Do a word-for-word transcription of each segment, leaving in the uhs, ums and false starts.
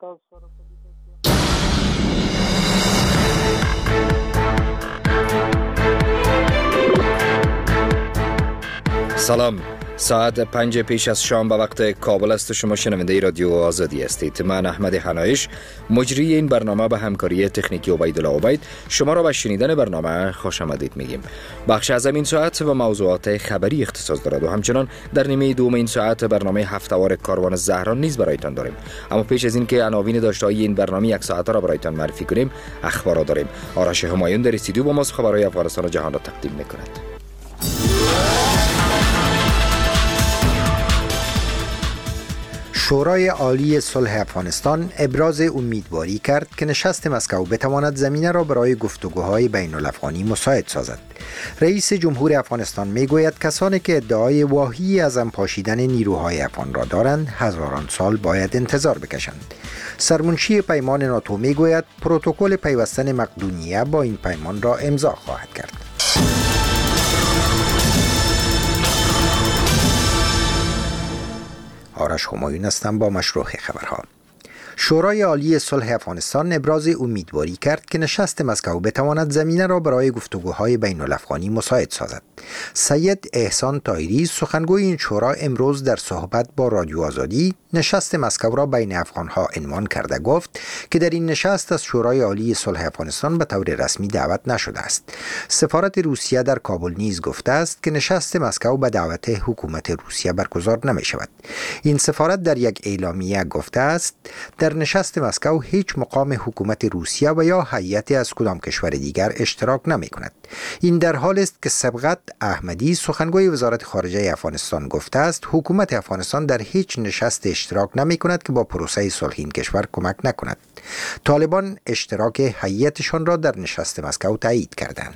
سلام، ساعت پنج پیش از شام به وقت کابل است. شما شنونده رادیو آزادی هستید. من احمد حنایش، مجری این برنامه به همکاری تکنیکی عبیدالله عبید، شما را به شنیدن برنامه خوش آمدید میگیم. بخش از این ساعت و موضوعات خبری اختصاص دارد و همچنان در نیمه دوم این ساعت برنامه هفته‌وار کاروان زهران نیز برایتان داریم. اما پیش از این که عناوین داشته‌های این برنامه یک ساعته را برایتان معرفی کنیم، اخبار داریم. آرش همایون در استودیو با ماست خبرهای افغانستان و جهان را تقدیم می‌کند. شورای عالی صلح افغانستان ابراز امیدواری کرد که نشست مسکو بتواند زمینه را برای گفتگوهای بین الافغانی مساعد سازد. رئیس جمهور افغانستان میگوید کسانی که ادعای واهی از هم پاشیدن نیروهای افغان را دارند هزاران سال باید انتظار بکشند. سرمنشی پیمان ناتو میگوید پروتکل پیوستن مقدونیه با این پیمان را امضا خواهد کرد. آرش همایون هستم با مشروع خبرها. شورای عالی صلح افغانستان ابراز امیدواری کرد که نشست مسکو بتواند زمینه را برای گفتگوهای بین الافغانی مساعد سازد. سید احسان طاهری سخنگوی این شورا امروز در صحبت با رادیو آزادی نشست مسکو را بین افغانها عنوان کرده گفت که در این نشست از شورای عالی صلح افغانستان به طور رسمی دعوت نشده است. سفارت روسیه در کابل نیز گفته است که نشست مسکو به دعوت حکومت روسیه برگزار نمی شود. این سفارت در یک اعلامیه گفته است در نشست مسکو هیچ مقام حکومت روسیه و یا هیئتی از کدام کشور دیگر اشتراک نمی کند. این در حال است که سبقت احمدی سخنگوی وزارت خارجه افغانستان گفته است حکومت افغانستان در هیچ نشست اشتراک نمی کند که با پروسه صلح این کشور کمک نکند. طالبان اشتراک هیئتشان را در نشست مسکو تایید کردند.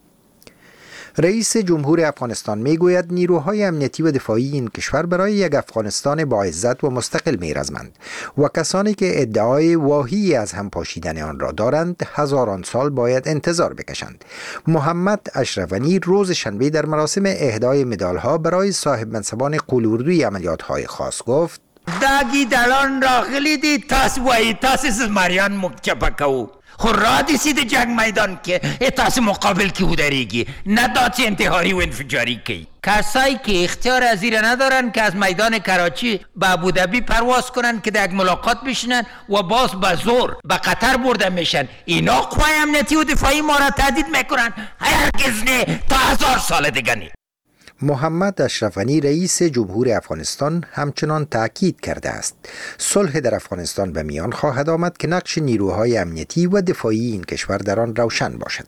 رئیس جمهور افغانستان میگوید نیروهای امنیتی و دفاعی این کشور برای یک افغانستان با عزت و مستقل میرزمند و کسانی که ادعای واهی از هم پاشیدن آن را دارند هزاران سال باید انتظار بکشند. محمد اشرف غنی روز شنبه در مراسم اهدای مدالها برای صاحب منصبان قلوردوی عملیات‌های خاص گفت: داگی دلان راغلی دی تاس وای تاس زمریان مکچپکو خو را دیسی دی جنگ میدان که تاس مقابل کی بودریگی نه داتی انتحاری و انفجاری کی. کسایی که اختیار از ایره ندارن که از میدان کراچی به ابوظبی پرواز کنن که در یک ملاقات بشینن و باز به زور به قطر برده میشن، اینا قوای امنیتی و دفاعی ما را تهدید میکنن. هرگز نه، تا هزار سال دیگه نه. محمد اشرف غنی رئیس جمهور افغانستان همچنان تاکید کرده است صلح در افغانستان به میان خواهد آمد که نقش نیروهای امنیتی و دفاعی این کشور در آن روشن باشد.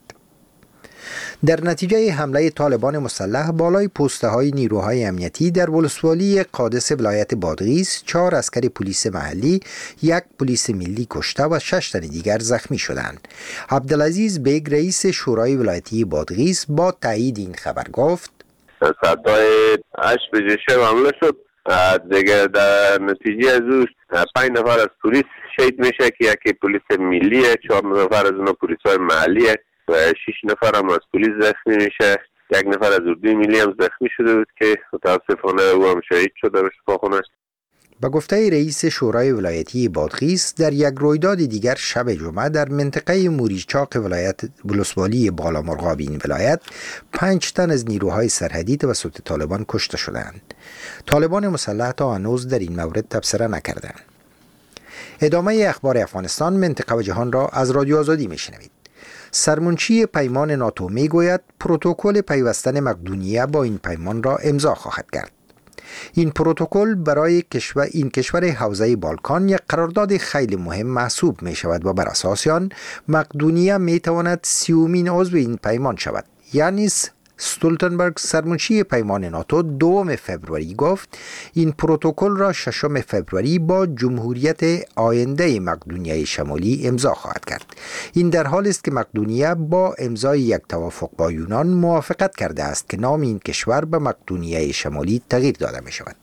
در نتیجه حمله طالبان مسلح بالای پوسته های نیروهای امنیتی در ولسوالی قادس ولایت بادغیس چهار عسکر پلیس محلی، یک پلیس ملی کشته و شش تن دیگر زخمی شدند. عبدالعزیز بیگ رئیس شورای ولایتی بادغیس با تایید این خبر گفت: ساعتهای هشت بجه شب حمله شد دیگه. در نتیجه از او پنج نفر از پلیس شهید میشه که یکی پلیس ملیه، چهار نفر از اونها پلیس های محلیه و شش نفر هم از پلیس زخمی میشه. یک نفر از اردوی ملی هم زخمی شده بود که متاسفانه او هم شهید شده به شفاخانه. با گفته رئیس شورای ولایتی بادغیس در یک رویداد دیگر شب جمعه در منطقه موریچاق ولایت ولسوالی بالامرغاب این ولایت پنج تن از نیروهای سرحدی توسط طالبان کشته شدند. طالبان مسلح تا هنوز در این مورد تبصره نکردند. ادامه اخبار افغانستان، منطقه و جهان را از رادیو آزادی میشنوید. سرمنشی پیمان ناتو میگوید پروتکل پیوستن مقدونیه با این پیمان را امضا خواهد کرد. این پروتکل برای کشور این کشور حوزه بالکان یک قرارداد خیلی مهم محسوب می شود و بر اساس آن مقدونیه می تواند سیومین عضو این پیمان شود. یعنی استولتنبرگ سرمنشی پیمان ناتو دوم فوریه گفت این پروتکل را ششم فوریه با جمهوریت آینده مقدونیه شمالی امضا خواهد کرد. این در حال است که مقدونیه با امضای یک توافق با یونان موافقت کرده است که نام این کشور به مقدونیه شمالی تغییر داده می شود.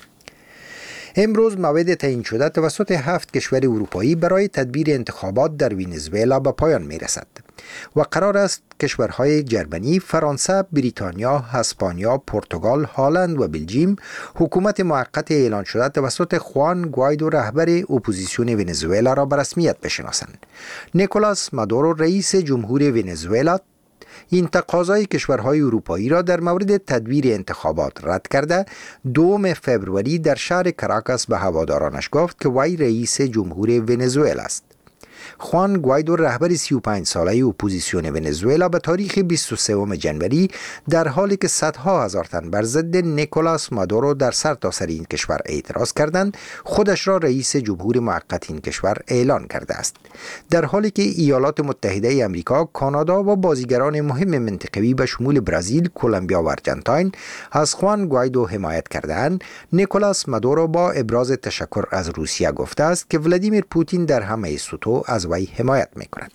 امروز موعد تعیین شده توسط هفت کشور اروپایی برای تدبیر انتخابات در ونزوئلا به پایان می رسد. و قرار است کشورهای جرمنی، فرانسه، بریتانیا، اسپانیا، پرتغال، هلند و بلژیم حکومت موقت اعلان شده توسط خوان گوایدو رهبر اپوزیسیون ونزوئلا را به رسمیت بشناسند. نیکولاس مادورو رئیس جمهور ونزوئلا این تقاضای کشورهای اروپایی را در مورد تدویر انتخابات رد کرده دوم فوریه در شهر کراکاس به هوادارانش گفت که وی رئیس جمهور ونزوئلا است. خوان گوایدو رهبر سی و پنج ساله اپوزیسیون ونزوئلا به تاریخ بیست و سوم جنوری در حالی که صدها هزار تن بر ضد نیکولاس مادورو در سرتاسر این کشور اعتراض کردند، خودش را رئیس جمهور موقت این کشور اعلان کرده است. در حالی که ایالات متحده آمریکا، کانادا و بازیگران مهم منطقه‌ای به شمول برزیل، کلمبیا و آرژانتین از خوان گوایدو حمایت کردند، نیکولاس مادورو با ابراز تشکر از روسیه گفته است که ولادیمیر پوتین در همه سطوح از وی حمایت می‌کند.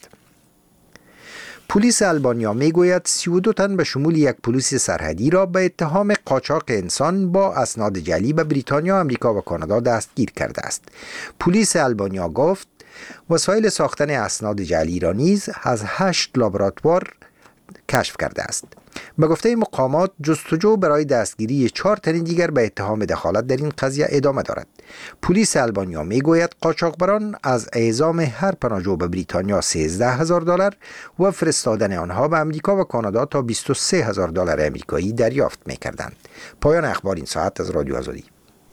پلیس آلبانیا میگوید سی و دو تن به شمول یک پلیس سرحدی را به اتهام قاچاق انسان با اسناد جعلی به بریتانیا، آمریکا و کانادا دستگیر کرده است. پلیس آلبانیا گفت وسایل ساختن اسناد جعلی را نیز از هشت لابراتوار کشف کرده است. به گفته مقامات جستجو برای دستگیری چهار تن دیگر به اتهام دخالت در این قضیه ادامه دارد. پلیس آلبانیا میگوید قاچاقبران از اعزام هر پناهجو به بریتانیا سیزده هزار دلار و فرستادن آنها به آمریکا و کانادا تا بیست و سه هزار دلار آمریکایی دریافت میکردند. پایان اخبار این ساعت از رادیو آزادی.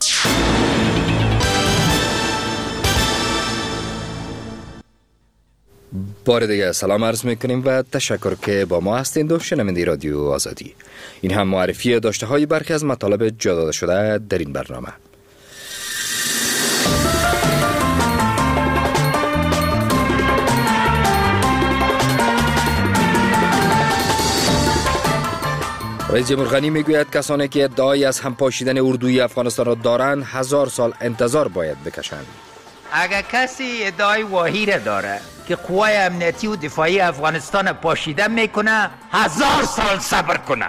بار دیگه سلام عرض میکنیم و تشکر که با ما هستید و شنونده رادیو آزادی. این هم معرفی داشته های برخی از مطالب جا داده شده در این برنامه. رئیس جمهور غنی میگوید کسانی که ادعای از همپاشیدن اردوی افغانستان را دارند هزار سال انتظار باید بکشند. اگر کسی ادعای واهی را داره که قوای امنیتی و دفاعی افغانستان پاشیده میکنه هزار سال صبر کنه.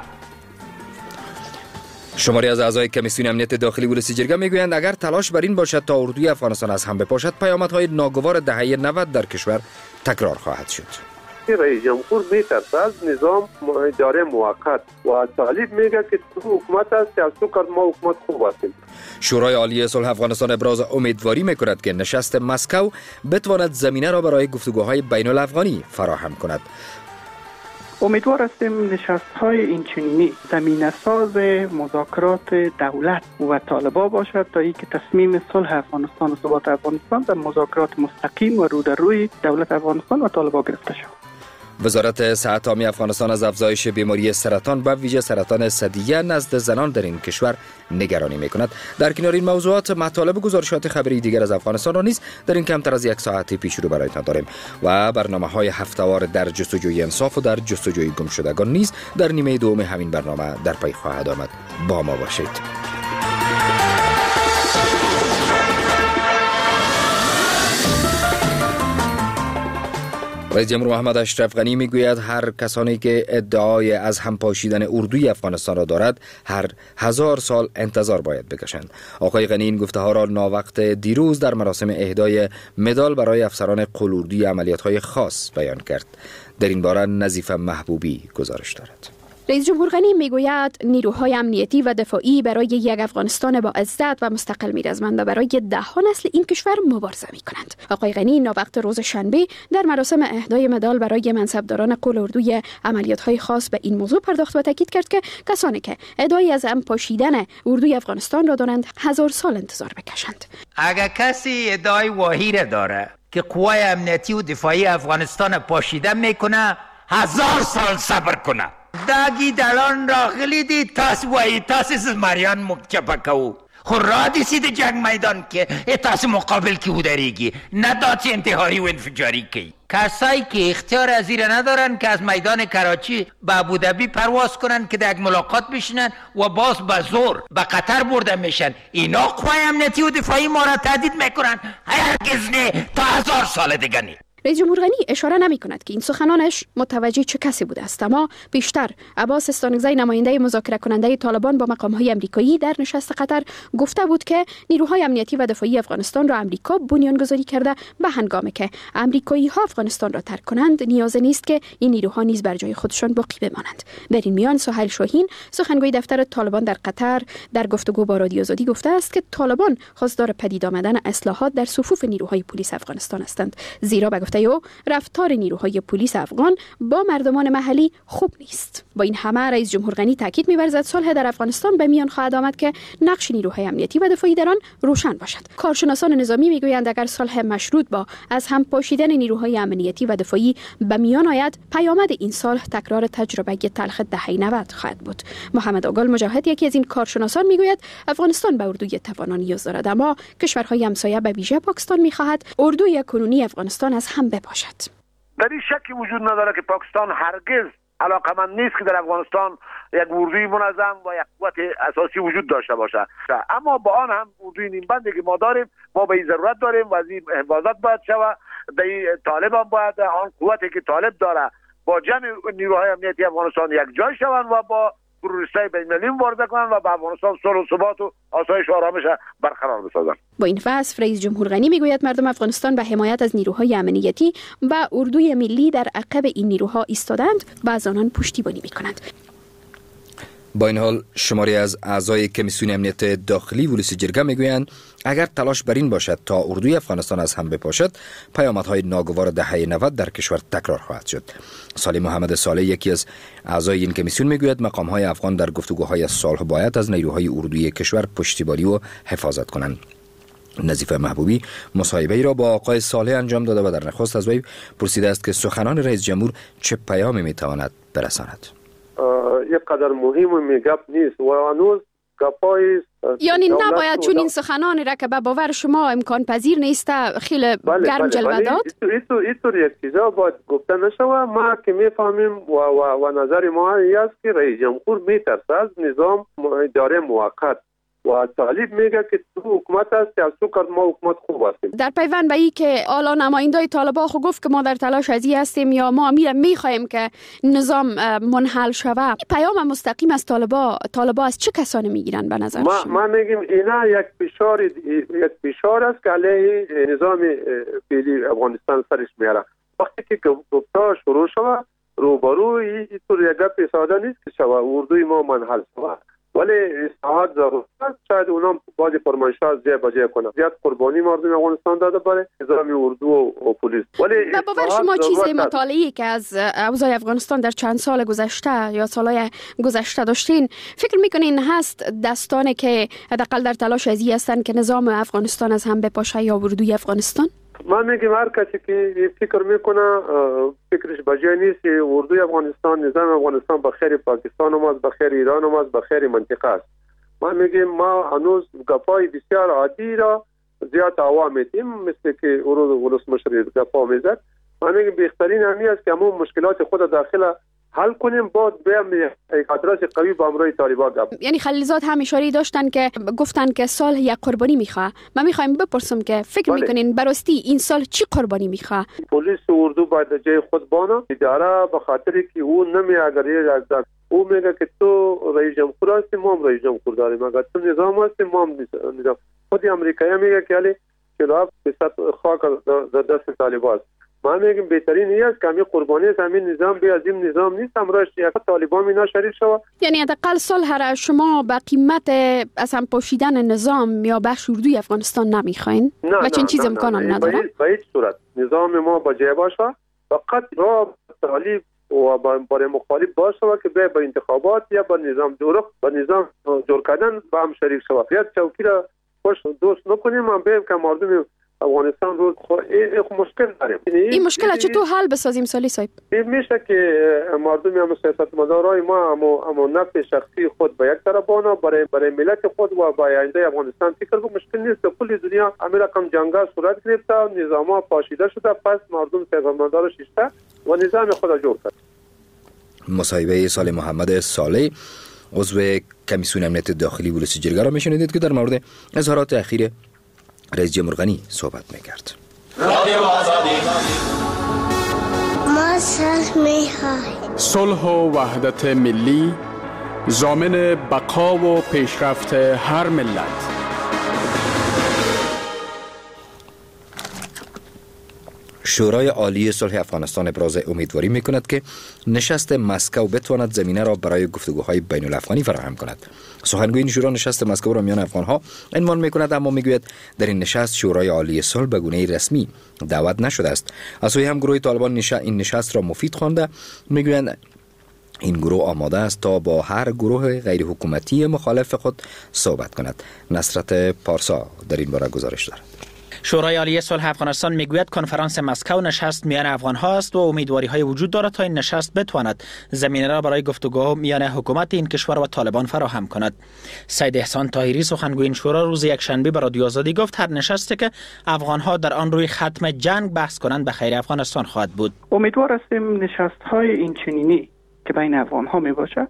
شماری از اعضای کمیسیون امنیت داخلی ولسی جرگه میگویند اگر تلاش بر این باشد تا اردوی افغانستان از هم بپاشد پیامدهای ناگوار دهه نود در کشور تکرار خواهد شد. رئیس جمهور میترسه از نظام اداره موقت و طالب میگه که تو حکومت است از تو کار ما حکومت خوب هستیم. شورای عالی صلح افغانستان ابراز امیدواری میکند که نشست مسکو بتواند زمینه را برای گفتگوهای بین الافغانی فراهم کند. امیدوار هستیم نشست‌های اینچنینی زمینه ساز مذاکرات دولت و طالبان باشد تا اینکه تصمیم صلح افغانستان و ثبات افغانستان در مذاکرات مستقیم و رو در روی دولت افغانستان و طالبان گرفته شود. وزارت صحت عامه افغانستان از افزایش بیماری سرطان و ویژه سرطان ثدیه نزد زنان در این کشور نگرانی میکند. در کنار این موضوعات مطالب گزارشات خبری دیگر از افغانستان را نیز در این کمتر از یک ساعت پیش رو برایتان داریم و برنامه‌های هفته‌وار در جستجوی انصاف و در جستجوی گمشدگان نیز در نیمه دوم همین برنامه در پی خواهد آمد. با ما باشید. رئیس جمهور محمد اشرف غنی میگوید هر کسانی که ادعای از همپاشیدن اردوی افغانستان را دارد هر هزار سال انتظار باید بکشند. آقای غنی این گفته ها را ناوقت دیروز در مراسم اهدای مدال برای افسران قلوردی عملیات‌های خاص بیان کرد. در این باره نظیفه محبوبی گزارش دارد. رئیس جمهور غنی میگوید نیروهای امنیتی و دفاعی برای یک افغانستان با عزت و مستقل می‌رزمند و برای ده‌ها نسل این کشور مبارزه می‌کنند. آقای غنی ناوقت روز شنبه در مراسم اهدای مدال برای منصبداران قلوردوی عملیات‌های خاص به این موضوع پرداخت و تاکید کرد که کسانی که ادعای از هم پاشیدن اردوی افغانستان را دارند هزار سال انتظار بکشند. اگر کسی ادعای واهی را داره که قوای امنیتی و دفاعی افغانستان پاشیده میکنه هزار سال صبر کنه. داگی دلان راغلی دی تاس وای تاس از مریان مکچپکو خو را دیسی دی جنگ میدان که تاس مقابل کی بودریگی نداد انتحاری و انفجاری کی. کسایی که اختیار از این ندارن که از میدان کراچی به ابوظبی پرواز کنن که در یک ملاقات بشینن و باز به زور به قطر برده میشن، اینا قوای امنیتی و دفاعی ما را تهدید میکنن. هرگز نه، تا هزار سال دیگه نه. رئیس جمهور غنی اشاره نمی کند که این سخنانش متوجه چه کسی بوده است، اما بیشتر عباس استانکزی نماینده مذاکره کننده طالبان با مقام‌های آمریکایی در نشست قطر گفته بود که نیروهای امنیتی و دفاعی افغانستان را امریکا بنیانگذاری کرده، به هنگامی که امریکایی‌ها افغانستان را ترک کنند نیاز نیست که این نیروها نیز بر جای خودشان باقی بمانند. در این میان سهیل شاهین سخنگوی دفتر طالبان در قطر در گفتگو با رادیو آزادی گفته است که طالبان خواستار پدید آمدن اصلاحات در صفوف نیروهای پلیس افغانستان هستند، زیرا به گفته او رفتار نیروهای پلیس افغان با مردمان محلی خوب نیست. با این همه رئیس جمهور غنی تاکید می‌ورزد صلح در افغانستان به میان خواهد آمد که نقش نیروهای امنیتی و دفاعی در آن روشن باشد. کارشناسان نظامی میگویند اگر صلح مشروط با از هم پاشیدن نیروهای امنیتی و دفاعی به میان آید، پیامد این صلح تکرار تجربه تلخ دهه نود خواهد بود. محمد آگل مجاهد یکی از این کارشناسان میگوید افغانستان به اردوی توانان نیاز دارد، اما کشورهای همسایه به ویژه پاکستان میخواهد اردوی کنونی افغانستان از هم بپاشد. در این شکی وجود نداره که پاکستان هرگز علاقمند نیست که در افغانستان یک اردوی منظم و یک قوت اساسی وجود داشته باشه، اما با آن هم اردوی نیمبندی که ما داریم، ما به این ضرورت داریم و از این حفاظت باید شود. در طالب هم باید آن قوتی که طالب داره با جمع نیروهای امنیتی افغانستان یک جای شوند و با تروریستای بین‌المللی مبارزه کنند و به افغانستان صلح و ثبات و آسایش و آرامش برقرار بسازند. با این فصل رئیس جمهور غنی میگوید مردم افغانستان به حمایت از نیروهای امنیتی و اردوی ملی در عقب این نیروها ایستادند و از آنان پشتیبانی میکنند. با این حال شماری از اعضای کمیسیون امنیت داخلی ولسی جرگه میگویند اگر تلاش بر این باشد تا اردوی افغانستان از هم بپاشد، پیامدهای ناگوار دهه نود در کشور تکرار خواهد شد. سالی محمد صالح یکی از اعضای این کمیسیون میگوید مقام‌های افغان در گفتگوهای صلح باید از نیروهای اردوی کشور پشتیبانی و حفاظت کنند. نظیف محبوبی مصاحبه ای را با آقای صالح انجام داده و در نخست از وی پرسیده است که سخنان رئیس جمهور چه پیامی میتواند برساند. یک قدر مهم می گپ نیست و هنوز گپای یعنی نباید چون این سخنان را که به باور شما امکان پذیر نیست خیلی بله گرم بله جلوه داد. اینطور اینطور یک چیزا باید گفته نشود. ما که میفهمیم و, و, و نظر ما این است که رئیس جمهور میترسه از نظام اداره موقت و طالب میگه که تو حکومت است از تو کار ما حکومت خوب هستیم. در پیوند به این که آلا نمایندای طالبان خو گفت که ما در تلاش از این هستیم یا ما میرم میخوایم که نظام منحل شود، پیام مستقیم از طالبان طالبان از چه کسانی میگیرن به نظر ما شما؟ ما میگیم اینا یک فشار یک فشار است که علیه نظام فعلی افغانستان سرش میاره. وقتی که گفتار شروع شود روبروی اینطور یک گپ ساده نیست که شود اردوی ما منحل شود، ولی اصلاحات ضرورت است. شاید اونا بعضی فرمایشات جای بجای کنند. زیاد قربانی مردم افغانستان داده برای نظام اردو و پلیس. ولی به باور شما چیزی مطالعه‌ای که از اوضاع افغانستان در چند سال گذشته یا سالهای گذشته داشتین فکر میکنین هست دستانی که حداقل در تلاش ازی هستن که نظام افغانستان از هم بپاشه یا اردوی افغانستان؟ من میگم هر کسی که فکر میکنه فکرش بجای نیست. اردوی افغانستان نظام افغانستان به خیر پاکستان هم است، به خیر ایران هم است، به خیر منطقه است. من میگم ما هنوز گپای بسیار عادی را زیاد هوا میدیم، مثل که ورود ولس مشر گپا میزد. من میگم بهترین همی است که همون مشکلات خود داخل حل کنیم، بعد بیام یک ادرس قوی با امروی طالبان گپ. یعنی خلیلزاد هم اشاره داشتن که گفتن که سال یک قربانی میخواد. من میخوایم بپرسم که فکر بله. میکنین براستی این سال چی قربانی میخواد؟ پلیس اردو باید جای خود بانه اداره، به خاطر که او نمی اگر از او میگه که تو رئیس جمهور هستی، ما هم رئیس جمهور داریم. اگر تو نظام هستی، ما هم نظام. خود امریکایی میگه که علی چهل و هفت درصد خاک در دست طالبان است. ما میگیم بهترین این است که همین قربانی است، همین نظام به از این نظام نیست، امروز یک طالبان اینا شریک شود. یعنی حداقل صلح را شما به قیمت از هم پاشیدن نظام یا بخش اردوی افغانستان نمیخواین و چنین چیز امکان هم نداره؟ به هیچ صورت نظام ما با جای باشه، فقط را طالب و برای مخالف باشه که به با انتخابات یا با نظام جوړ با نظام جوړ کردن با هم شریک شود. یا چوکی را خوش دوست نکنیم، ما به که مردم افغانستان رو خو مشکل داریم. این مشکل چطور حل بسازیم سالی صاحب؟ میشه که مردم هم سیاستمدارای ما اما اما نفع شخصی خود به یک طرف بانه برای برای ملت خود و برای آینده افغانستان فکر کنه. مشکل نیست. کل دنیا همین رقم جنگا صورت گرفته، نظام‌ها پاشیده شده، پس مردم سیاستمدار شیشته و نظام خود جور کرد. مصاحبه سالی محمد صالح عضو کمیسیون امنیت داخلی ولسی جرگه را میشنیدید که در مورد اظهارات اخیر رئیس جمهور غنی صحبت میکرد. صلح و وحدت ملی ضامن بقا و پیشرفت هر ملت. شورای عالی صلح افغانستان ابراز امیدواری میکند که نشست مسکو بتواند زمینه را برای گفتگوهای بین الافغانی فراهم کند. سخنگوی این شورا نشست مسکو را میان افغانها عنوان میکند، اما میگوید در این نشست شورای عالی صلح به گونه رسمی دعوت نشده است. از سوی هم گروه طالبان نش... این نشست را مفید خوانده، میگویند این گروه آماده است تا با هر گروه غیر حکومتی مخالف خود صحبت کند. نصرت پارسا در این باره گزارش دارد. شورای عالی صلح افغانستان میگوید کنفرانس مسکو نشست میان افغان ها است و امیدواری های وجود دارد تا این نشست بتواند زمینه را برای گفتگو میان حکومت این کشور و طالبان فراهم کند. سید احسان طاهری سخنگوی این شورا روز یکشنبه به رادیو آزادی گفت هر نشستی که افغان ها در آن روی ختم جنگ بحث کنند به خیر افغانستان خواهد بود. امیدوار هستیم نشست های این چنینی که بین افغان ها می باشد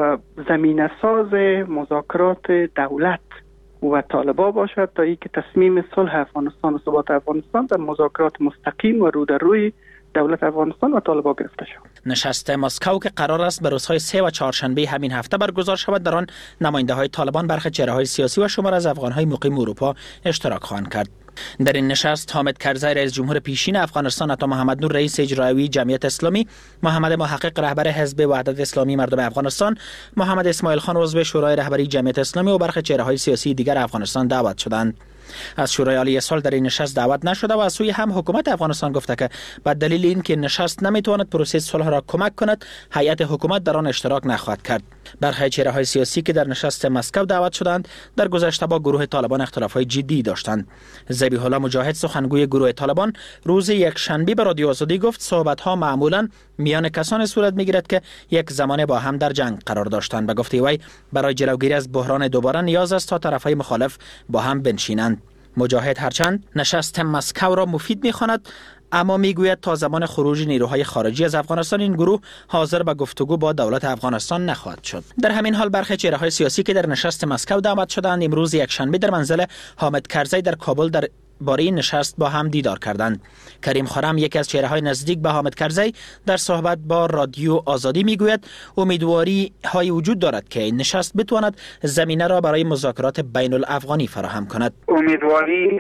زمینه ساز مذاکرات دولت و طالبان باشد تا اینکه تصمیم صلح افغانستان و ثبات افغانستان در مذاکرات مستقیم و رو در روی دولت افغانستان و طالبان گرفته شد. نشست مسکو که قرار است به روزهای سه و چهارشنبه همین هفته برگزار شود، در آن نماینده های طالبان، برخی چهره‌های سیاسی و شمار از افغان های مقیم اروپا اشتراک خواهند کرد. در این نشست حامد کرزی رئیس جمهور پیشین افغانستان، عطا محمد نور رئیس اجرایی جمعیت اسلامی، محمد محقق رهبر حزب وحدت اسلامی مردم افغانستان، محمد اسماعیل خان عضو شورای رهبری جمعیت اسلامی و برخی چهره‌های سیاسی دیگر افغانستان دعوت شدند. از شورای عالی صلح در این نشست دعوت نشده و از سوی هم حکومت افغانستان گفته که به دلیل اینکه نشست نمیتواند پروسه صلح را کمک کند، هیئت حکومت در آن اشتراک نخواهد کرد. برخی چهره‌های سیاسی که در نشست مسکو دعوت شدند در گذشته با گروه طالبان اختلافات جدی داشتند. ذبیح الله مجاهد سخنگوی گروه طالبان روز یکشنبه به رادیو آزادی گفت صحبت‌ها معمولاً میان کسانی صورت می‌گیرد که یک زمان با هم در جنگ قرار داشتند. به گفته وی برای جلوگیری از بحران دوباره نیاز است تا طرف‌های مخالف با هم بنشینند. مجاهد هرچند نشست مسکو را مفید می‌خواند، اما میگوید تا زمان خروج نیروهای خارجی از افغانستان این گروه حاضر به گفتگو با دولت افغانستان نخواهد شد. در همین حال برخی چهره‌های سیاسی که در نشست مسکو دعوت شدند امروز یکشنبه در منزل حامد کرزی در کابل در باره این نشست با هم دیدار کردند. کریم خرم یکی از چهره‌های نزدیک به حامد کرزی در صحبت با رادیو آزادی میگوید امیدواری های وجود دارد که این نشست بتواند زمینه را برای مذاکرات بین الافغانی فراهم کند. امیدواری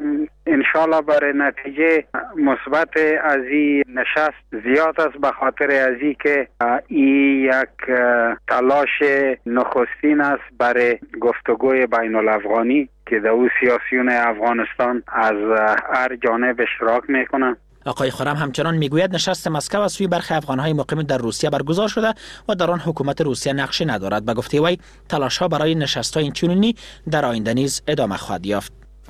انشالله برای نتیجه مثبت از این نشست زیاد است، به خاطر از این که این یک تلاش نخستین است برای گفتگوی بین الافغانی که در او سیاسیون افغانستان از هر جانب اشتراک میکنند. آقای خرم همچنان میگوید نشست مسکو از سوی برخی افغانهای مقیم در روسیه برگزار شده و در آن حکومت روسیه نقشی ندارد. به گفته وی تلاش‌ها برای نشست‌های اینچنینی در آینده نیز ادامه خواهد یافت.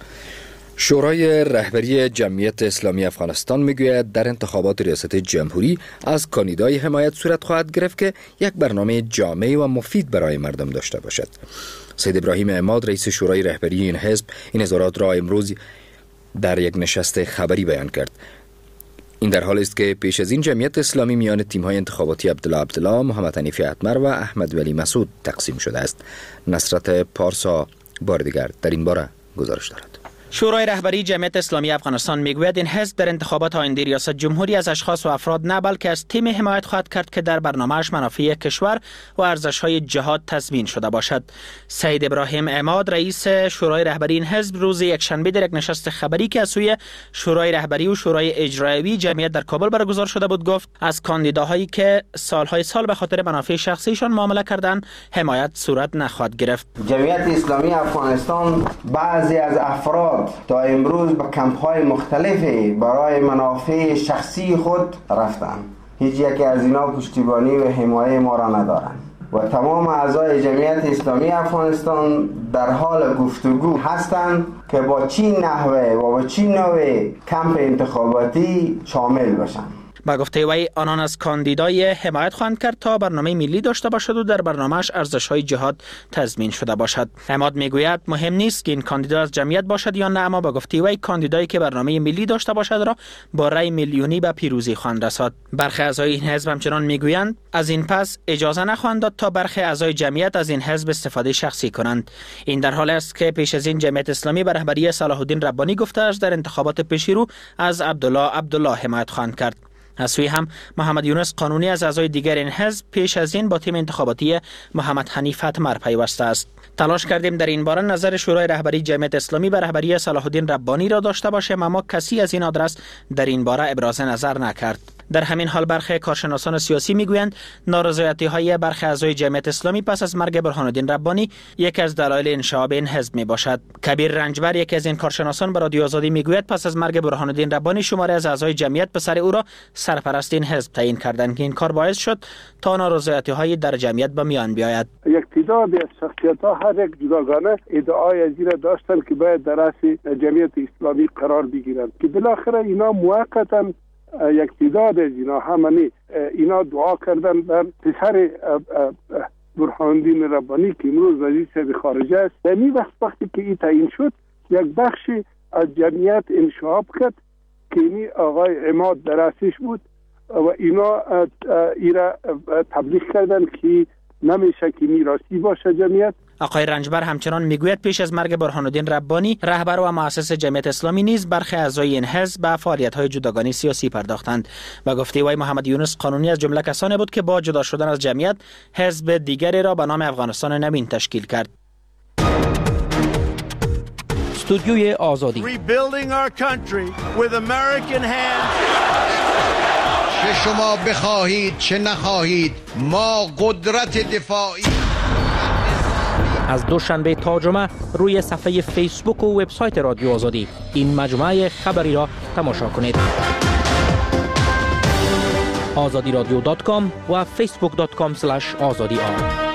شورای رهبری جمعیت اسلامی افغانستان میگوید در انتخابات ریاست جمهوری از کاندیدای حمایت صورت خواهد گرفت که یک برنامه جامع و مفید برای مردم داشته باشد. سید ابراهیم عماد رئیس شورای رهبری این حزب این اظهارات را امروز در یک نشست خبری بیان کرد. این در حالی است که پیش از این جمعیت اسلامی میان تیم‌های انتخاباتی عبدالله عبدالله، محمد حنیفی اتمر و احمد ولی مسعود تقسیم شده است. نصرت پارسا بار دیگر در این باره گزارش دارد. شورای رهبری جمعیت اسلامی افغانستان میگوید این حزب در انتخابات آینده ریاست جمهوری از اشخاص و افراد نه بلکه از تیم حمایت خواهد کرد که در برنامه‌اش منافع کشور و ارزش‌های جهاد تضمین شده باشد. سید ابراهیم عماد رئیس شورای رهبری این حزب روز یکشنبه در یک نشست خبری که از سوی شورای رهبری و شورای اجرایی جمعیت در کابل برگزار شده بود گفت از کاندیداهایی که سالهای سال به خاطر منافع شخصیشان معامله کردند حمایت صورت نخواهد گرفت. جمعیت اسلامی افغانستان بعضی از افراد تا امروز به کمپ‌های مختلفی برای منافع شخصی خود رفتند. هیچ یک از اینا پشتیبانی و حمایت ما را ندارند و تمام اعضای جمعیت اسلامی افغانستان در حال گفتگو هستند که با چی نحوه و با چی نوع کمپ انتخاباتی شامل بشند. با گفته وی آنان از کاندیدای حمایت خواهند کرد تا برنامه ملی داشته باشد و در برنامه‌اش ارزش‌های جهاد تضمین شده باشد. عماد میگوید مهم نیست که این کاندیدا از جمعیت باشد یا نه، اما با گفته وی کاندیدایی که برنامه ملی داشته باشد را با رأی میلیونی به پیروزی خواهند رساند. برخی اعضای این حزب همچنان میگویند از این پس اجازه نخواهند داد تا برخی اعضای جمعیت از این حزب استفاده شخصی کنند. این در حالی است که پیش از این جمعیت اسلامی به رهبری صلاح الدین ربانی گفته است در انتخابات پیشرو از عبدالله عبدالله حمایت خواهند کرد. از سوی هم محمد یونس قانونی از اعضای دیگر این حزب پیش از این با تیم انتخاباتی محمد حنیف فتمر پیوسته است. تلاش کردیم در این باره نظر شورای رهبری جمعیت اسلامی به رهبری صلاح الدین ربانی را داشته باشیم، اما کسی از این آدرس در این باره ابراز نظر نکرد. در همین حال برخی کارشناسان سیاسی میگویند نارضایتی‌های برخی اعضای جمعیت اسلامی پس از مرگ برهان الدین ربانی یک از دلایل انشعاب این حزب می باشد. کبیر رنجبر، یکی از این کارشناسان، به رادیو آزادی میگوید پس از مرگ برهان الدین ربانی شماری از اعضای جمعیت پسر او را سرپرست این حزب تعیین کردند که این کار باعث شد تا نارضایتی‌های در جمعیت به میان بیاید. یک تعداد از شخصیت‌ها هر یک جداگانه ادعای از این داشتند که باید در رأس جمعیت اسلامی قرار بگیرند که بالاخره اینا موقتاً یک تعداد از اینا همانی اینا دعا کردن بر پسر برهان الدین ربانی که امروز وزیر صاحب خارجه است. در این وقت وقتی که این تعیین شد یک بخشی از جمعیت انشعاب کرد که اینی آقای عماد در رأسش بود و اینا ایرا تبلیغ کردن که نمیشه که میراثی باشه جمعیت. آقای رنجبر همچنان میگوید پیش از مرگ برهان الدین ربانی رهبر و مؤسس جمعیت اسلامی نیز برخی اعضای این حزب به فعالیت‌های جداگانه سیاسی پرداختند. و گفته وی محمد یونس قانونی از جمله کسانی بود که با جدا شدن از جمعیت حزب دیگری را به نام افغانستان نوین تشکیل کرد. استودیوی آزادی. چه شما بخواهید چه نخواهید ما قدرت دفاعی. از دوشنبه تا جمعه روی صفحه فیسبوک و وبسایت رادیو آزادی این مجموعه خبری را تماشا کنید. آزادی رادیو دات کام و فیسبوک دات کام اسلش آزادی آر.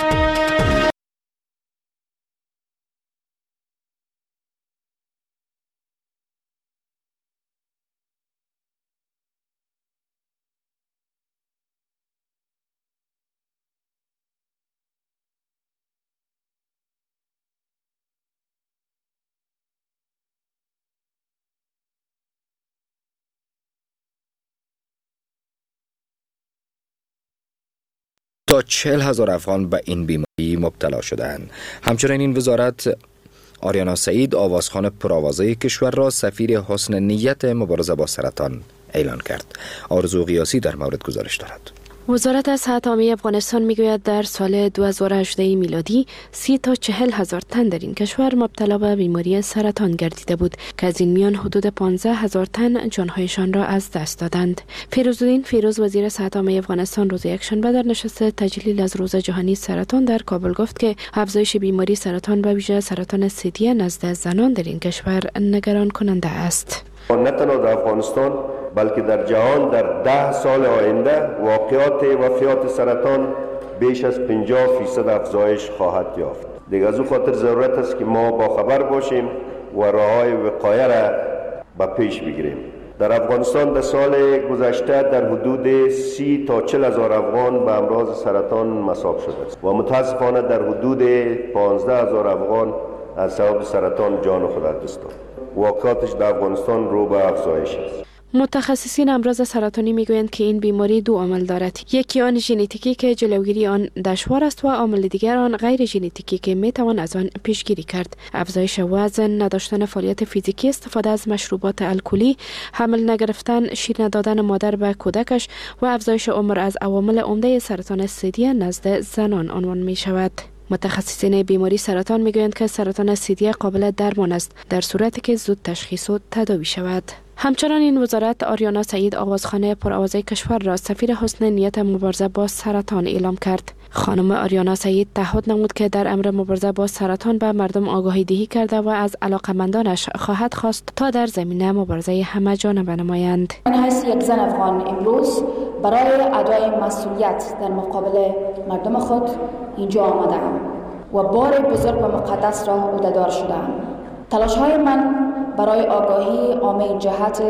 تا چهل هزار افغان به این بیماری مبتلا شدند. همچنین این وزارت آریانا سعید آوازخوان پرآوازه کشور را سفیر حسن نیت مبارزه با سرطان اعلان کرد. آرزو قیاسی در مورد گزارش دارد. وزارت صحت عامه افغانستان میگوید در سال دو هزار و هجده میلادی سی تا چهل هزار تن در این کشور مبتلا به بیماری سرطان گردیده بود که از این میان حدود پانزده هزار تن جانهایشان را از دست دادند. فیروزالدین فیروز وزیر صحت عامه افغانستان روز یکشنبه در نشست تجلیل از روز جهانی سرطان در کابل گفت که افزایش بیماری سرطان به ویژه سرطان ثدی نزد زنان در این کشور نگران کننده است. نه تنها در افغانستان بلکه در جهان در ده سال آینده واقعات وفیات سرطان بیش از پنجاه فیصد افزایش خواهد یافت. دیگر از او خاطر ضرورت است که ما با خبر باشیم و راه‌های وقایه را به پیش بگیریم. در افغانستان در سال گذشته در حدود سی تا چهل هزار افغان به امراض سرطان مصاب شده است و متاسفانه در حدود پانزده هزار افغان از سبب سرطان جان خود از دست داد. واقعاتش در افغانستان رو به افزایش است. متخصصین امراض سرطانی میگویند که این بیماری دو عامل دارد. یکی آن ژنتیکی که جلوگیری آن دشوار است و عامل دیگر آن غیر ژنتیکی که میتوان از آن پیشگیری کرد. افزایش وزن، نداشتن فعالیت فیزیکی، استفاده از مشروبات الکلی، حمل نگرفتن، شیر ندادن مادر به کودکش و افزایش عمر از عوامل عمده سرطان ثدی نزد زنان عنوان می شود. متخصصین بیماری سرطان میگویند که سرطان ثدی قابل درمان است در صورتی که زود تشخیص و تداوی شود. همچنان این وزارت آریانا سعید آوازخوان پرآوازه کشور را سفیر حسن نیت مبارزه با سرطان اعلام کرد. خانم آریانا سعید تعهد نمود که در امر مبارزه با سرطان به مردم آگاهی دهی کرده و از علاقمندانش خواهد خواست تا در زمینه مبارزه همه جانبه نمایند. من حیث یک زن افغان امروز برای ادای مسئولیت در مقابل مردم خود اینجا آمدم و بار بزرگ و مقدس را عهده‌دار شدم. تلاش‌های من برای آگاهی عامه جهت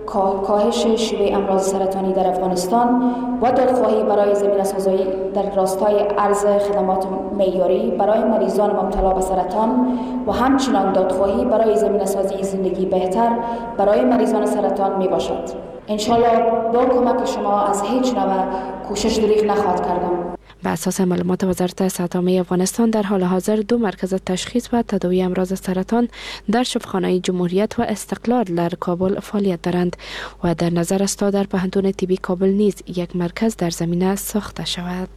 کاهش شیوع امراض سرطانی در افغانستان و دادخواهی برای زمینه‌سازی در راستای عرض خدمات معیاری برای مریضان مبتلا به سرطان و همچنان دادخواهی برای زمینه‌سازی زندگی بهتر برای مریضان سرطان می باشد. انشالله با کمک شما از هیچ نوع کوشش دریغ نخواهد کردم. به اساس معلومات وزارت صحت عامه افغانستان در حال حاضر دو مرکز تشخیص و تداوی امراض سرطان در شفاخانه جمهوریت و استقلال در کابل فعالیت دارند و در نظر است تا در پوهنتون طبی کابل نیز یک مرکز در زمینه ساخته شود.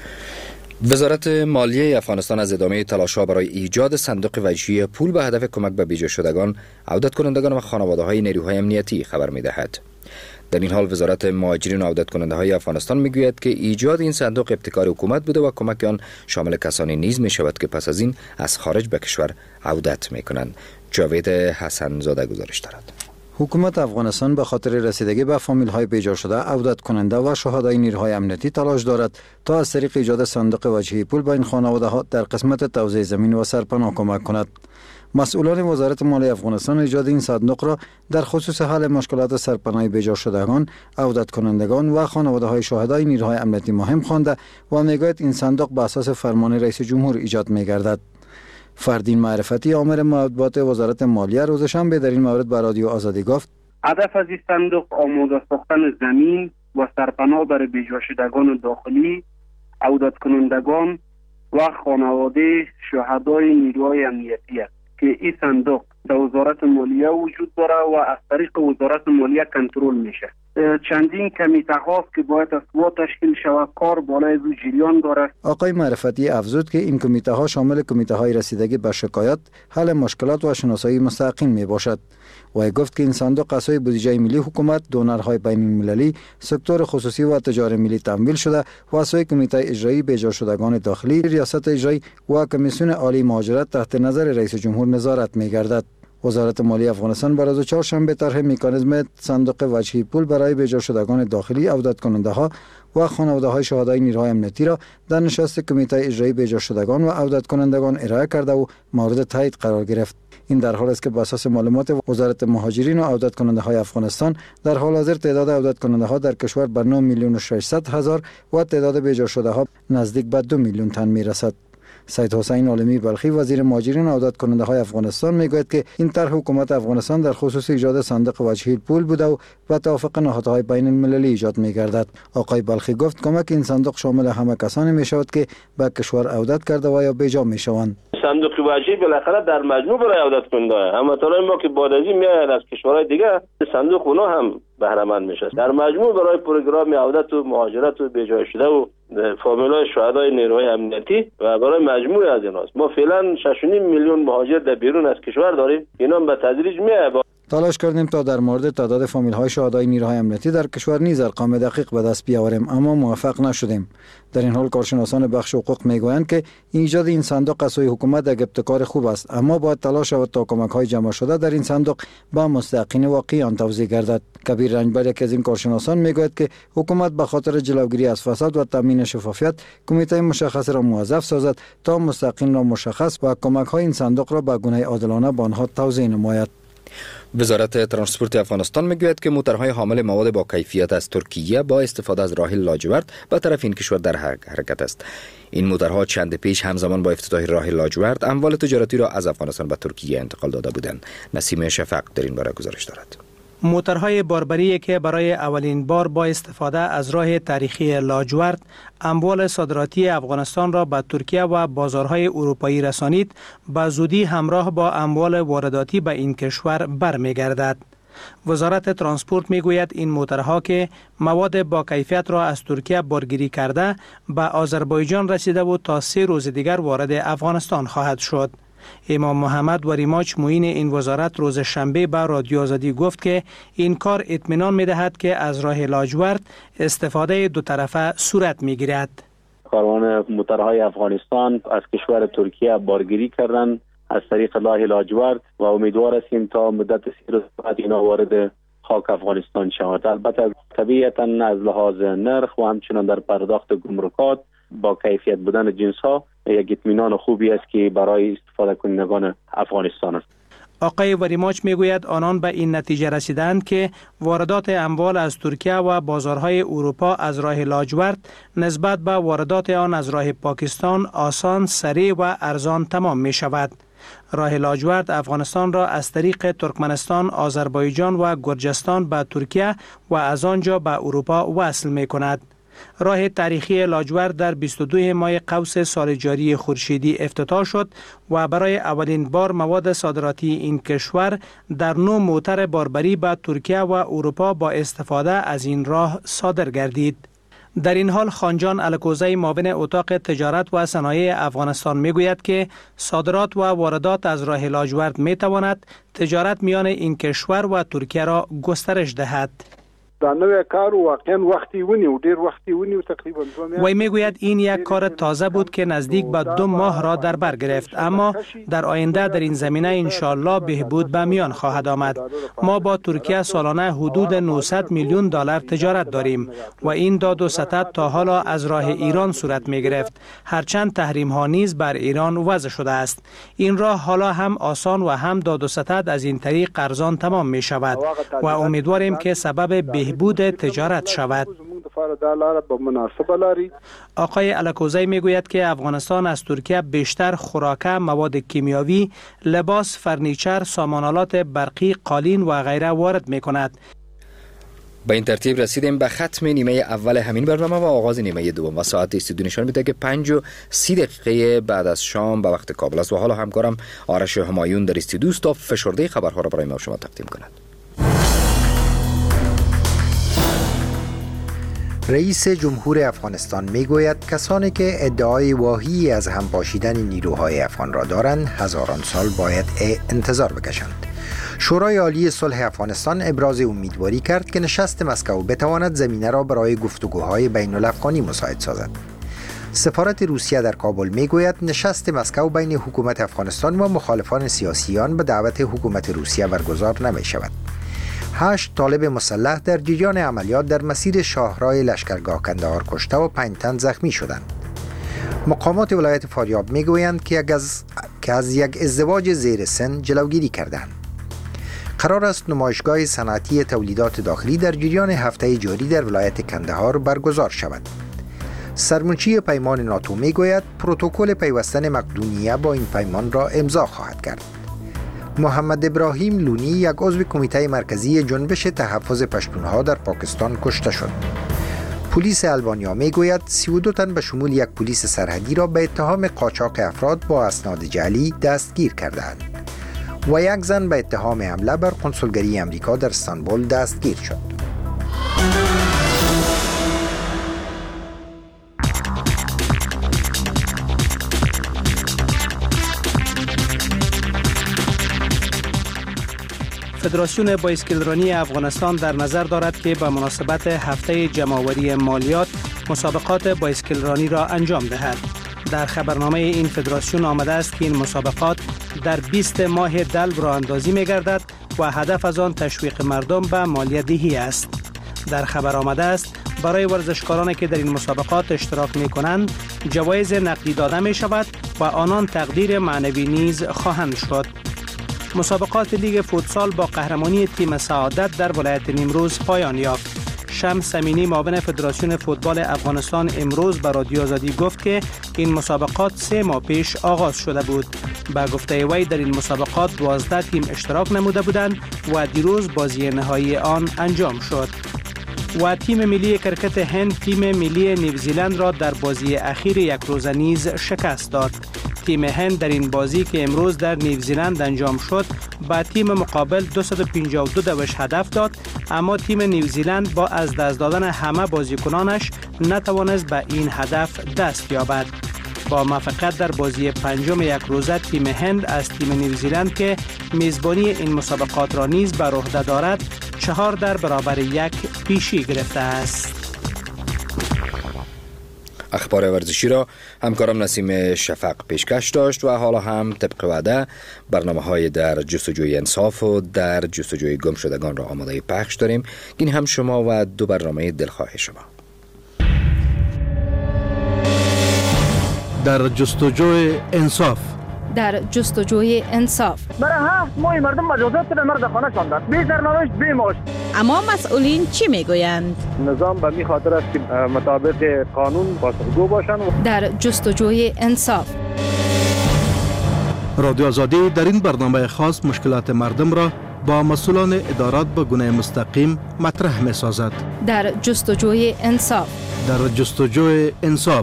وزارت مالیه افغانستان از ادامه تلاش‌ها برای ایجاد صندوق وجهی پول به هدف کمک به بیجا شدگان، عودت کنندگان و خانواده‌های نیروهای امنیتی خبر می‌دهد. در این حال وزارت مهاجرین و عودت کننده های افغانستان میگوید که ایجاد این صندوق ابتکار حکومت بوده و کمک آن شامل کسانی نیز می شود که پس از این از خارج به کشور عودت می کنند. جاوید حسن زاده گزارش دارد. حکومت افغانستان به خاطر رسیدگی به فامیل های بیجا شده، عودت کننده و شهدای نیروهای امنیتی تلاش دارد تا از طریق ایجاد صندوق وجهی پول به این خانواده ها در قسمت توزیع زمین و سرپناه کمک کند. مسئولان وزارت مالیه افغانستان ایجاد این صندوق را در خصوص حل مشکلات سرپناه بیجا شدگان، عودت کنندگان و خانواده های شهدای نیروهای امنیتی مهم خوانده و میگوید این صندوق به اساس فرمان رئیس جمهور ایجاد می‌گردد. فردین معرفتی آمر مطبوعات وزارت مالیه روز شنبه در این مورد به رادیو آزادی گفت: هدف از این صندوق آماده ساختن زمین و سرپناه برای بیجا شدگان داخلی، عودت کنندگان و خانواده شهدای نیروهای امنیتی است که این صندوق در وزارت مالیه وجود داره و از طریق وزارت مالیه کنترل میشه. چندین کمیته هاست که باید از وا تشکیل شود، کار بالای از جریان داره. آقای معرفتی افزود که این کمیته ها شامل کمیته های رسیدگی به شکایت، حل مشکلات و شناسایی مستقیم می باشد. و گفت که این صندوق از سوی بودجه ملی حکومت، دونرهای بین المللی، سکتور خصوصی و تجار ملی تمویل شده و از سوی کمیته اجرایی بیجا شدگان داخلی، ریاست اجرایی و کمیسیون عالی مهاجرت تحت نظر رئیس جمهور نظارت می گردد. وزارت مالیه افغانستان بر روز چهارشنبه طرح مکانیزم صندوق وجهی پول برای بیجا شدگان داخلی، عودت کننده ها و خانواده های شهدای نیروهای امنیتی را در نشست کمیته اجرایی بیجا شدگان و عودت کنندگان ارائه کرده و مورد تایید قرار گرفت. این در حالی است که بر اساس معلومات وزارت مهاجرین و عودت کننده های افغانستان در حال حاضر تعداد عودت کننده ها در کشور به نه میلیون و ششصد هزار و تعداد بیجا شده ها نزدیک به دو میلیون تن میرسد. سید حسین عالمی بلخی وزیر مهاجرین و عودت کننده های افغانستان میگوید که این طرح حکومت افغانستان در خصوص ایجاد صندوق وجهی پول بوده و به توافق نهادهای بین المللی ایجاد میگردد. آقای بلخی گفت کمک این صندوق شامل همه کسانی میشود که به کشور عودت کرده و یا بیجا میشوند. صندوق وجهی بالاخره در مجموع برای عودت کننده هموطنان ما که بعد از این میاید از کشورهای دیگه، صندوق اونا هم بهره مند میشه. در مجموع برای پروگرام عودت و مهاجرت و بیجا شده و فامیلای شهدای نیروهای امنیتی و برای مجموعه از ایناست. ما فعلا شش و نیم میلیون مهاجر در بیرون از کشور داریم. اینا به تدریج میاد. تلاش کردیم تا در مورد تعداد فامیل های شهدای نیروهای امنیتی در کشور نیز ارقام دقیق به دست بیاوریم، اما موفق نشدیم. در این حال کارشناسان بخش حقوق میگویند که ایجاد این صندوق از سوی حکومت یک ابتکار خوب است، اما باید تلاش شود تا کمک های جمع شده در این صندوق با مستحقین واقعی آن توزیع گردد. کبیر رنجبر یکی از این کارشناسان میگوید که حکومت به خاطر جلوگیری از فساد و تامین شفافیت کمیته مشخص را موظف سازد تا مستحقین را مشخص و کمک های این صندوق را به گونه عادلانه به آنها توزیع نماید. وزارت ترانسپورت افغانستان میگوید که موترهای حامل مواد با کیفیت از ترکیه با استفاده از راه لاجورد به طرف این کشور در حرکت است. این موترها چند پیش همزمان با افتتاح راه لاجورد اموال تجارتی را از افغانستان به ترکیه انتقال داده بودند. نسیم شفق در این باره گزارش دارد. موترهای باربری که برای اولین بار با استفاده از راه تاریخی لاجورد اموال صادراتی افغانستان را به ترکیه و بازارهای اروپایی رسانید، به زودی همراه با اموال وارداتی به این کشور برمیگردد. وزارت ترانسپورت میگوید این موترها که مواد با کیفیت را از ترکیه بارگیری کرده به آذربایجان رسیده و تا سه روز دیگر وارد افغانستان خواهد شد. امام محمد وریماچ معین این وزارت روز شنبه به رادیو آزادی گفت که این کار اطمینان می‌دهد که از راه لاجورد استفاده دو طرفه صورت می‌گیرد. کاروان موترهای افغانستان از کشور ترکیه بارگیری کردند از طریق راه لاجورد و امیدوار هستیم تا مدت سی روز بعد اینا وارد خاک افغانستان شود. البته طبیعتاً از لحاظ نرخ و همچنان در پرداخت گمرکات با کیفیت بودن جنس ها یک اطمینان خوبی است که برای استفاده کنندگان افغانستان است. آقای وریماچ میگوید آنان به این نتیجه رسیدند که واردات اموال از ترکیه و بازارهای اروپا از راه لاجورد نسبت به واردات آن از راه پاکستان آسان، سریع و ارزان تمام می شود. راه لاجورد افغانستان را از طریق ترکمنستان، آذربایجان و گرجستان به ترکیه و از آنجا به اروپا وصل می کند. راه تاریخی لاجورد در بیست و دو ماه قوس سال جاری خورشیدی افتتاح شد و برای اولین بار مواد صادراتی این کشور در نو موتر باربری به ترکیه و اروپا با استفاده از این راه صادر گردید. در این حال خانجان الکوزی معاون اتاق تجارت و صنایع افغانستان میگوید که صادرات و واردات از راه لاجورد می تواند تجارت میان این کشور و ترکیه را گسترش دهد. دا نوې کار واقعا وختي ونیو ډیر وختي ونیو تقریبا دو ماه. وی میگوید این یک کار تازه بود که نزدیک به دو ماه را در بر گرفت، اما در آینده در این زمینه انشالله بهبود به میان خواهد آمد. ما با ترکیه سالانه حدود نهصد میلیون دلار تجارت داریم و این داد و ستد تا حالا از راه ایران صورت می گرفت، هرچند تحریم ها نیز بر ایران وضع شده است. این راه حالا هم آسان و هم داد و ستد از این طریق ارزان تمام می شود و امیدواریم که سبب به بهبود تجارت شود. آقای الکوزی میگوید که افغانستان از ترکیه بیشتر خوراک، مواد کیمیاوی، لباس، فرنیچر، سامانالات برقی، قالین و غیره وارد می کند. به این ترتیب رسیدیم به ختم نیمه اول همین برنامه و آغاز نیمه دوم و ساعت استودیو نشان میده که پنج و سی دقیقه بعد از شام به وقت کابل است و حالا همکارم آرش همایون در استودیو است تا فشرده خبرها را برای ما شما تقدیم کند. رئیس جمهور افغانستان میگوید کسانی که ادعای واهی از هم پاشیدن نیروهای افغان را دارند هزاران سال باید انتظار بکشند. شورای عالی صلح افغانستان ابراز امیدواری کرد که نشست مسکو بتواند زمینه را برای گفتگوهای بین الافغانی مساعد سازد. سفارت روسیه در کابل میگوید نشست مسکو بین حکومت افغانستان و مخالفان سیاسیان به دعوت حکومت روسیه برگزار نمی شود. هشت طالب مسلح در جریان عملیات در مسیر شاهراه لشکرگاه کندهار کشته و پنج تن زخمی شدند. مقامات ولایت فاریاب میگویند که از که از یک ازدواج زیر سن جلوگیری کردند. قرار است نمایشگاه صنعتی تولیدات داخلی در جریان هفته جاری در ولایت کندهار برگزار شود. سرمنشی پیمان ناتو میگوید پروتکل پیوستن مقدونیه با این پیمان را امضا خواهد کرد. محمد ابراهیم لونی یک عضو کمیته مرکزی جنبش تحفظ پشتونها در پاکستان کشته شد. پلیس البانیا میگوید سی و دو تن به شمول یک پلیس سرحدی را به اتهام قاچاق افراد با اسناد جعلی دستگیر کردند و یک زن به اتهام حمله بر کنسولگری امریکا در استانبول دستگیر شد. فدراسیون بایسکلرانی افغانستان در نظر دارد که به مناسبت هفته جمع‌آوری مالیات مسابقات بایسکلرانی را انجام دهد. در خبرنامه این فدراسیون آمده است که این مسابقات در بیست ماه دلو راه اندازی می گردد و هدف از آن تشویق مردم به مالیه دهی است. در خبر آمده است برای ورزشکارانی که در این مسابقات اشتراک می کنند جوایز نقدی داده می شود و آنان تقدیر معنوی نیز خواهند شد. مسابقات لیگ فوتسال با قهرمانی تیم سعادت در ولایت نیمروز پایان یافت. شمس امینی معاون فدراسیون فوتبال افغانستان امروز به رادیو آزادی گفت که این مسابقات سه ماه پیش آغاز شده بود. با گفته وی در این مسابقات دوازده تیم اشتراک نموده بودند و دیروز بازی نهایی آن انجام شد. و تیم ملی کرکت هند تیم ملی نیوزیلند را در بازی اخیر یک روزه نیز شکست داد. تیم هند در این بازی که امروز در نیوزیلند انجام شد با تیم مقابل دویست و پنجاه و دو دوش هدف داد، اما تیم نیوزیلند با از دست دادن همه بازیکنانش نتوانست به این هدف دست یابد. با موفقیت در بازی پنجم یک روزه تیم هند از تیم نیوزیلند که میزبانی این مسابقات را نیز بر عهده دارد چهار در برابر یک پیشی گرفته است. اخبار ورزشی را همکارم نسیم شفق پیشکش داشت و حالا هم طبق وعده برنامه های در جستجوی انصاف و در جستجوی گم شدگان را آماده پخش داریم. این هم شما و دو برنامه دلخواه شما. در جستجوی انصاف در جستجوی انصاف برای هفت ماه مردم مجازات به مرد خانه شاندند، بی سرنوشت بی معاش. اما مسئولین چی میگویند؟ نظام به می خاطر است که مطابق قانون پاسخگو باشند. در جستجوی انصاف رادیو آزادی در این برنامه خاص مشکلات مردم را با مسئولان ادارات به گونه مستقیم مطرح می سازد. در جستجوی انصاف. در جستجوی انصاف.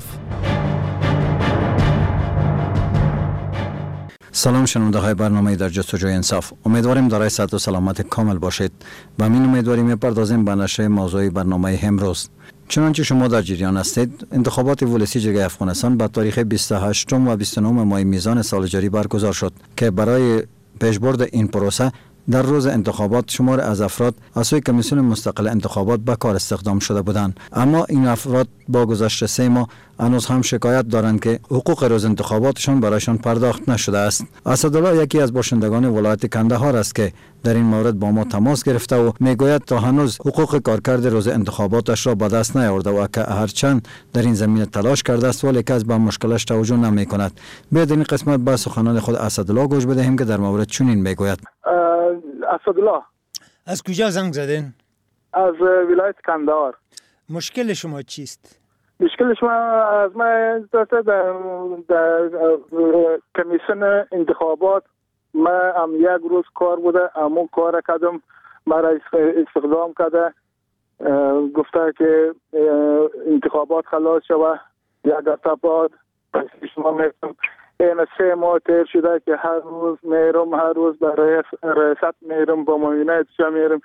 سلام شنونده های برنامه در جستجوی انصاف. امیدواریم دارای صحت و سلامت کامل باشید. و همین امیدواری می‌پردازیم به نشر موضوع برنامه امروز. چنانچه شما در جریان هستید، انتخابات ولسی جرگه افغانستان به تاریخ بیست و هشتم و بیست و نهم ماه میزان سال جاری برگزار شد که برای پیشبرد این پروسه در روز انتخابات شمار از افراد از سوی کمیسیون مستقل انتخابات به کار استخدام شده بودند، اما این افراد با گذشت سه ماه هنوز هم شکایت دارند که حقوق روز انتخاباتشان برایشان پرداخت نشده است. اسدالله یکی از باشندگان ولایت کندهار است که در این مورد با ما تماس گرفته و میگوید تا هنوز حقوق کارکرد روز انتخاباتش را به دست نیاورده و که هرچند در این زمینه تلاش کرده است ولی کس به مشکلش توجه نمی کند. بیاید این قسمت به سخنان خود اسدالله گوش بدهیم که در مورد چنین میگوید. اسدالله از کجا زنگ زدین؟ از ولایت کندهار. مشکل شما چیست؟ مشکل شما از ما در, در کمیسیون انتخابات ما هم یک روز کار بوده، امو کار کردم، مرا استخدام کرده، گفته که انتخابات خلاص شوه یک هفته بعد شما میرم. این سه ماه تیر شده که هر روز میرم، هر روز به ریاست میرم، با معاونت شما میرم،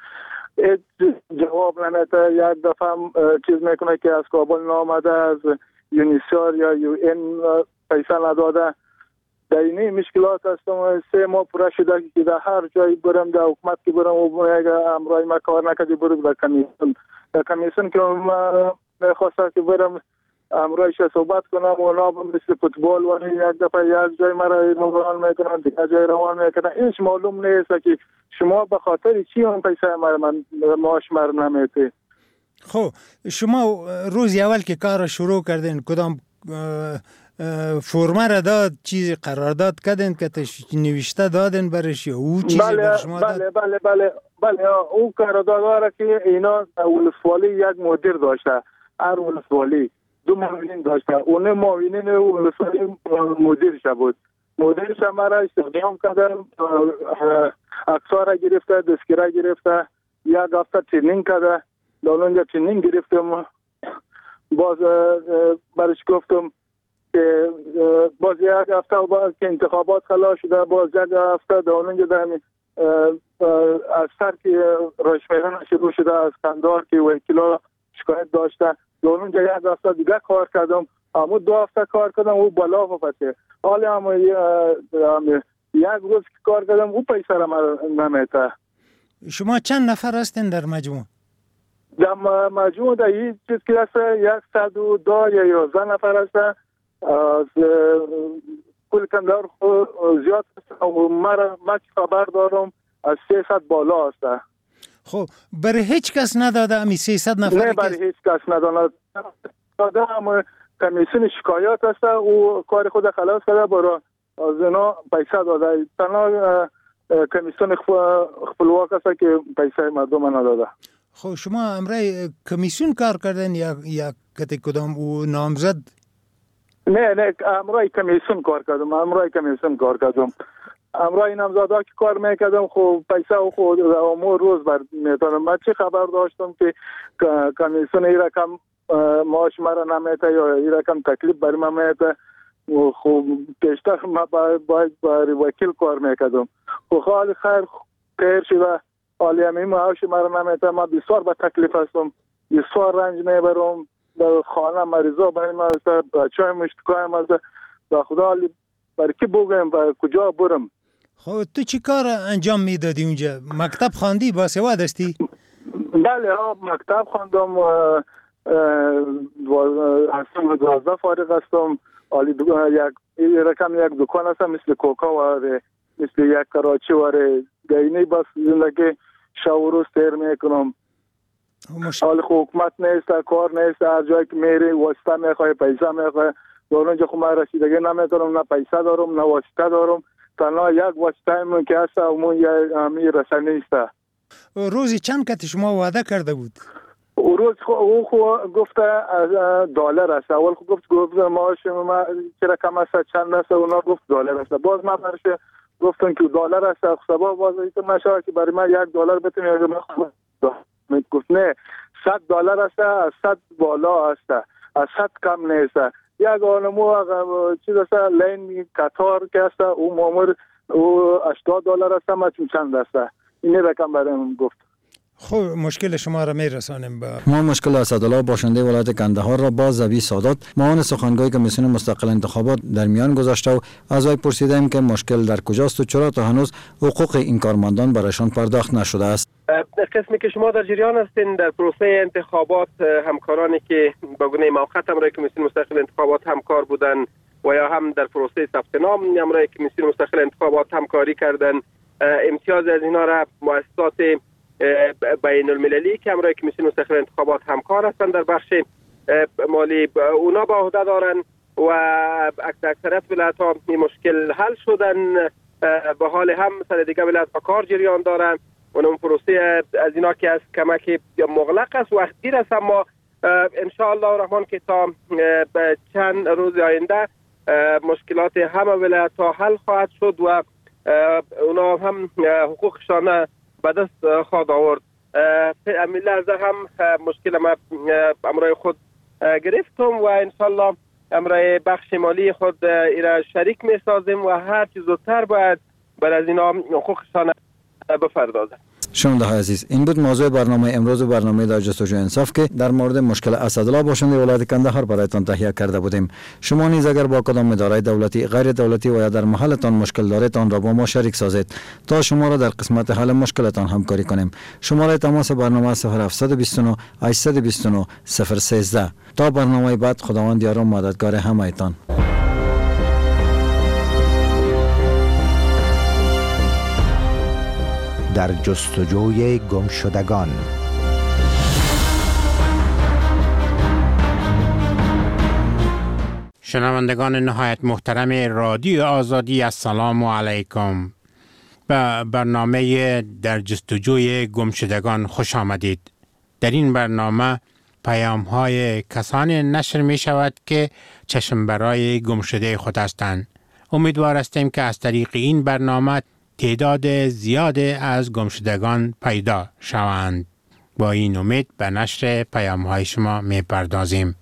جواب نمیده. یک دفعه چیز میکنه که از کابل نامده، از یونیسار یا یو این پیسه نداده. در این مشکلات هستم. سه ماه پوره شده که در هر جایی برم، در حکومت که برم و میگه امرای ما کار نکردی برو در کمیسیون. در کمیسیون که ما میخواستم که برم امرایش صحبت کنم و نابم مثل فوتبال و یک دفعه یک جای مرا روان میکنن، دیگه جای روان میکنن. هیچ معلوم نیست که شما به خاطر چی اون پیسه مرا من معاش مرا نمیده. خب شما روز اول که کار را شروع کردین کدام فرمه را داد، چیزی قرارداد کردین که نوشته دادن برش یا او چیزی بله بر شما بله داد؟ بله بله بله او قرارداد را که اینا ولسوالی یک مدیر داشته، هر ولسوالی دو معاونین داشته، اون معاونین ولسوالی مدیرش بود. مدیرش مرا استخدام کردن، اکسا را گرفته، دستگیره گرفته، یک هفته ترینینگ کرده. در اونجا ترینینگ گرفتم، باز برش گفتم که باز یک هفته باز که انتخابات خلاص شده، باز یک هفته در اونجا در از سر که رشمیدن شروع شده از کندهار که وکیلا شکایت داشته، در اونجا یک هفته دیگه کار کردم، اما دو هفته کار کردم او بالا فسه. حالا هم یک روز که کار کردم او پیسه را نمیده. شما چند نفر هستین در مجموع؟ در مجموع در این چیز که هست صد و دو یا یازده نفر هست. از کل کندهار زیاد هست و مرا ما خبر دارم از سیصد بالا هست. خب برای هیچ کس نداده امی سیصد نفر؟ نه برای هیچ کس نداده. داده هم کمیسیون شکایات هست و کار خود خلاص کرده، برای از اینا پیسه داده. تنها کمیسیون خپلواک هست که پیسه مردم نداده. خب شما امرای کمیسیون کار کردن یا یا کتی کدام او نامزد؟ نه نه امرای کمیسیون کار کردم، امرای کمیسیون کار کردم. امرای نامزدا که کار میکردم خب پیسه و خود امور روز بر میتونم. من چه خبر داشتم که کمیسیون ای رقم معاش مرا نمیده یا ای رقم تکلیف بر من میده. خب پیشتر ما باید با وکیل کار میکردم. خب حال خیر خیر شده، حالی همین معاش مرا نمیده. من بسیار با تکلیف هستم، بسیار رنج میبرم. در خانه مریضا برای من هست، بچه های مشتکای من هست. با خدا حالی برای کی بگویم و کجا برم. خب تو چی کار انجام میدادی اونجا؟ مکتب خواندی؟ باسواد هستی؟ بله ها مکتب خواندم، هستم دوازده فارغ هستم. حالی یک رقم یک دکان هستم مثل کوکا واره، مثل یک کراچی واره. گینی بس زندگی شو روز تیر میکنم. حال خب حکومت نیست، کار نیست، هر جایی که میری واسطه میخوای، پیسه میخوای. در اونجا خب من رسیدگی نمیتونم، نه پیسه دارم نه واسطه دارم. تنها یک واسطه همون که هست همون یک همی رسانه است. روزی چند کت شما وعده کرده بود؟ او روز خو او خو گفته دلار است. اول خو گفت گفت معاش ما چرا کم است چند است، اونا گفت دلار است. باز ما برش گفتن که دلار است سبا باز نشه که برای من یک دلار بتونی من گفت نه صد دلار است از صد بالا است از صد کم نیست. یک آنمو چیز است لین قطار که است او مامور او هشتاد دلار است ما چند است این رقم برایم گفت. خب مشکل شما را میرسانیم با ما مشکل اسدالله باشنده ولایت کندهار را با زوی سادات معاون سخنگوی کمیسیون مستقل انتخابات در میان گذاشته و از وی پرسیدیم که مشکل در کجاست و چرا تا هنوز حقوق این کارمندان برایشان پرداخت نشده است. قسمی که شما در جریان هستین در پروسه انتخابات همکارانی که با گونه موقت امرای کمیسیون مستقل انتخابات همکار بودن و یا هم در پروسه ثبت نام امرای کمیسیون مستقل انتخابات همکاری کردن امتیاز از اینا را مؤسسات بین المللی که امرای کمیسیون مستقل انتخابات همکار هستند در بخش مالی اونا با عهده دارن و اکثریت ولایت ها این مشکل حل شدن. به حال هم سر دیگه ولایت ها کار جریان دارن و اون پروسه از اینا که از کمک مغلق است وقت گیر است، اما ان شاء الله الرحمن که تا چند روز آینده مشکلات همه ولایت ها حل خواهد شد و اونا هم حقوقشان به دست خواهد آورد. لحظه هم مشکل ما امرای خود گرفتم و انشالله امرای بخش مالی خود ایرا شریک می سازیم و هر چیز زودتر باید بر از اینا حقوقشان بپردازند. شنونده های عزیز، این بود موضوع برنامه امروز و برنامه در جستجوی انصاف که در مورد مشکل اسدالله باشنده ولایت کندهار برایتان تهیه کرده بودیم. شما نیز اگر با کدام اداره دولتی، غیر دولتی و یا در محلتان مشکل دارید آن را با ما شریک سازید تا شما را در قسمت حل مشکلتان همکاری کنیم. شماره تماس برنامه صفر هفت دو نه هشت دو نه صفر یک سه. تا برنامه بعد، خداوند یار و مددگار همه‌تان. در جستجوی گمشدگان. شنوندگان نهایت محترم رادیو آزادی، السلام علیکم. به برنامه در جستجوی گمشدگان خوش آمدید. در این برنامه پیام های کسانی نشر می شود که چشم برای گمشده خود هستند. امیدوار هستیم که از طریق این برنامه تعداد زیاد از گمشدگان پیدا شوند. با این امید به نشر پیام های شما می پردازیم.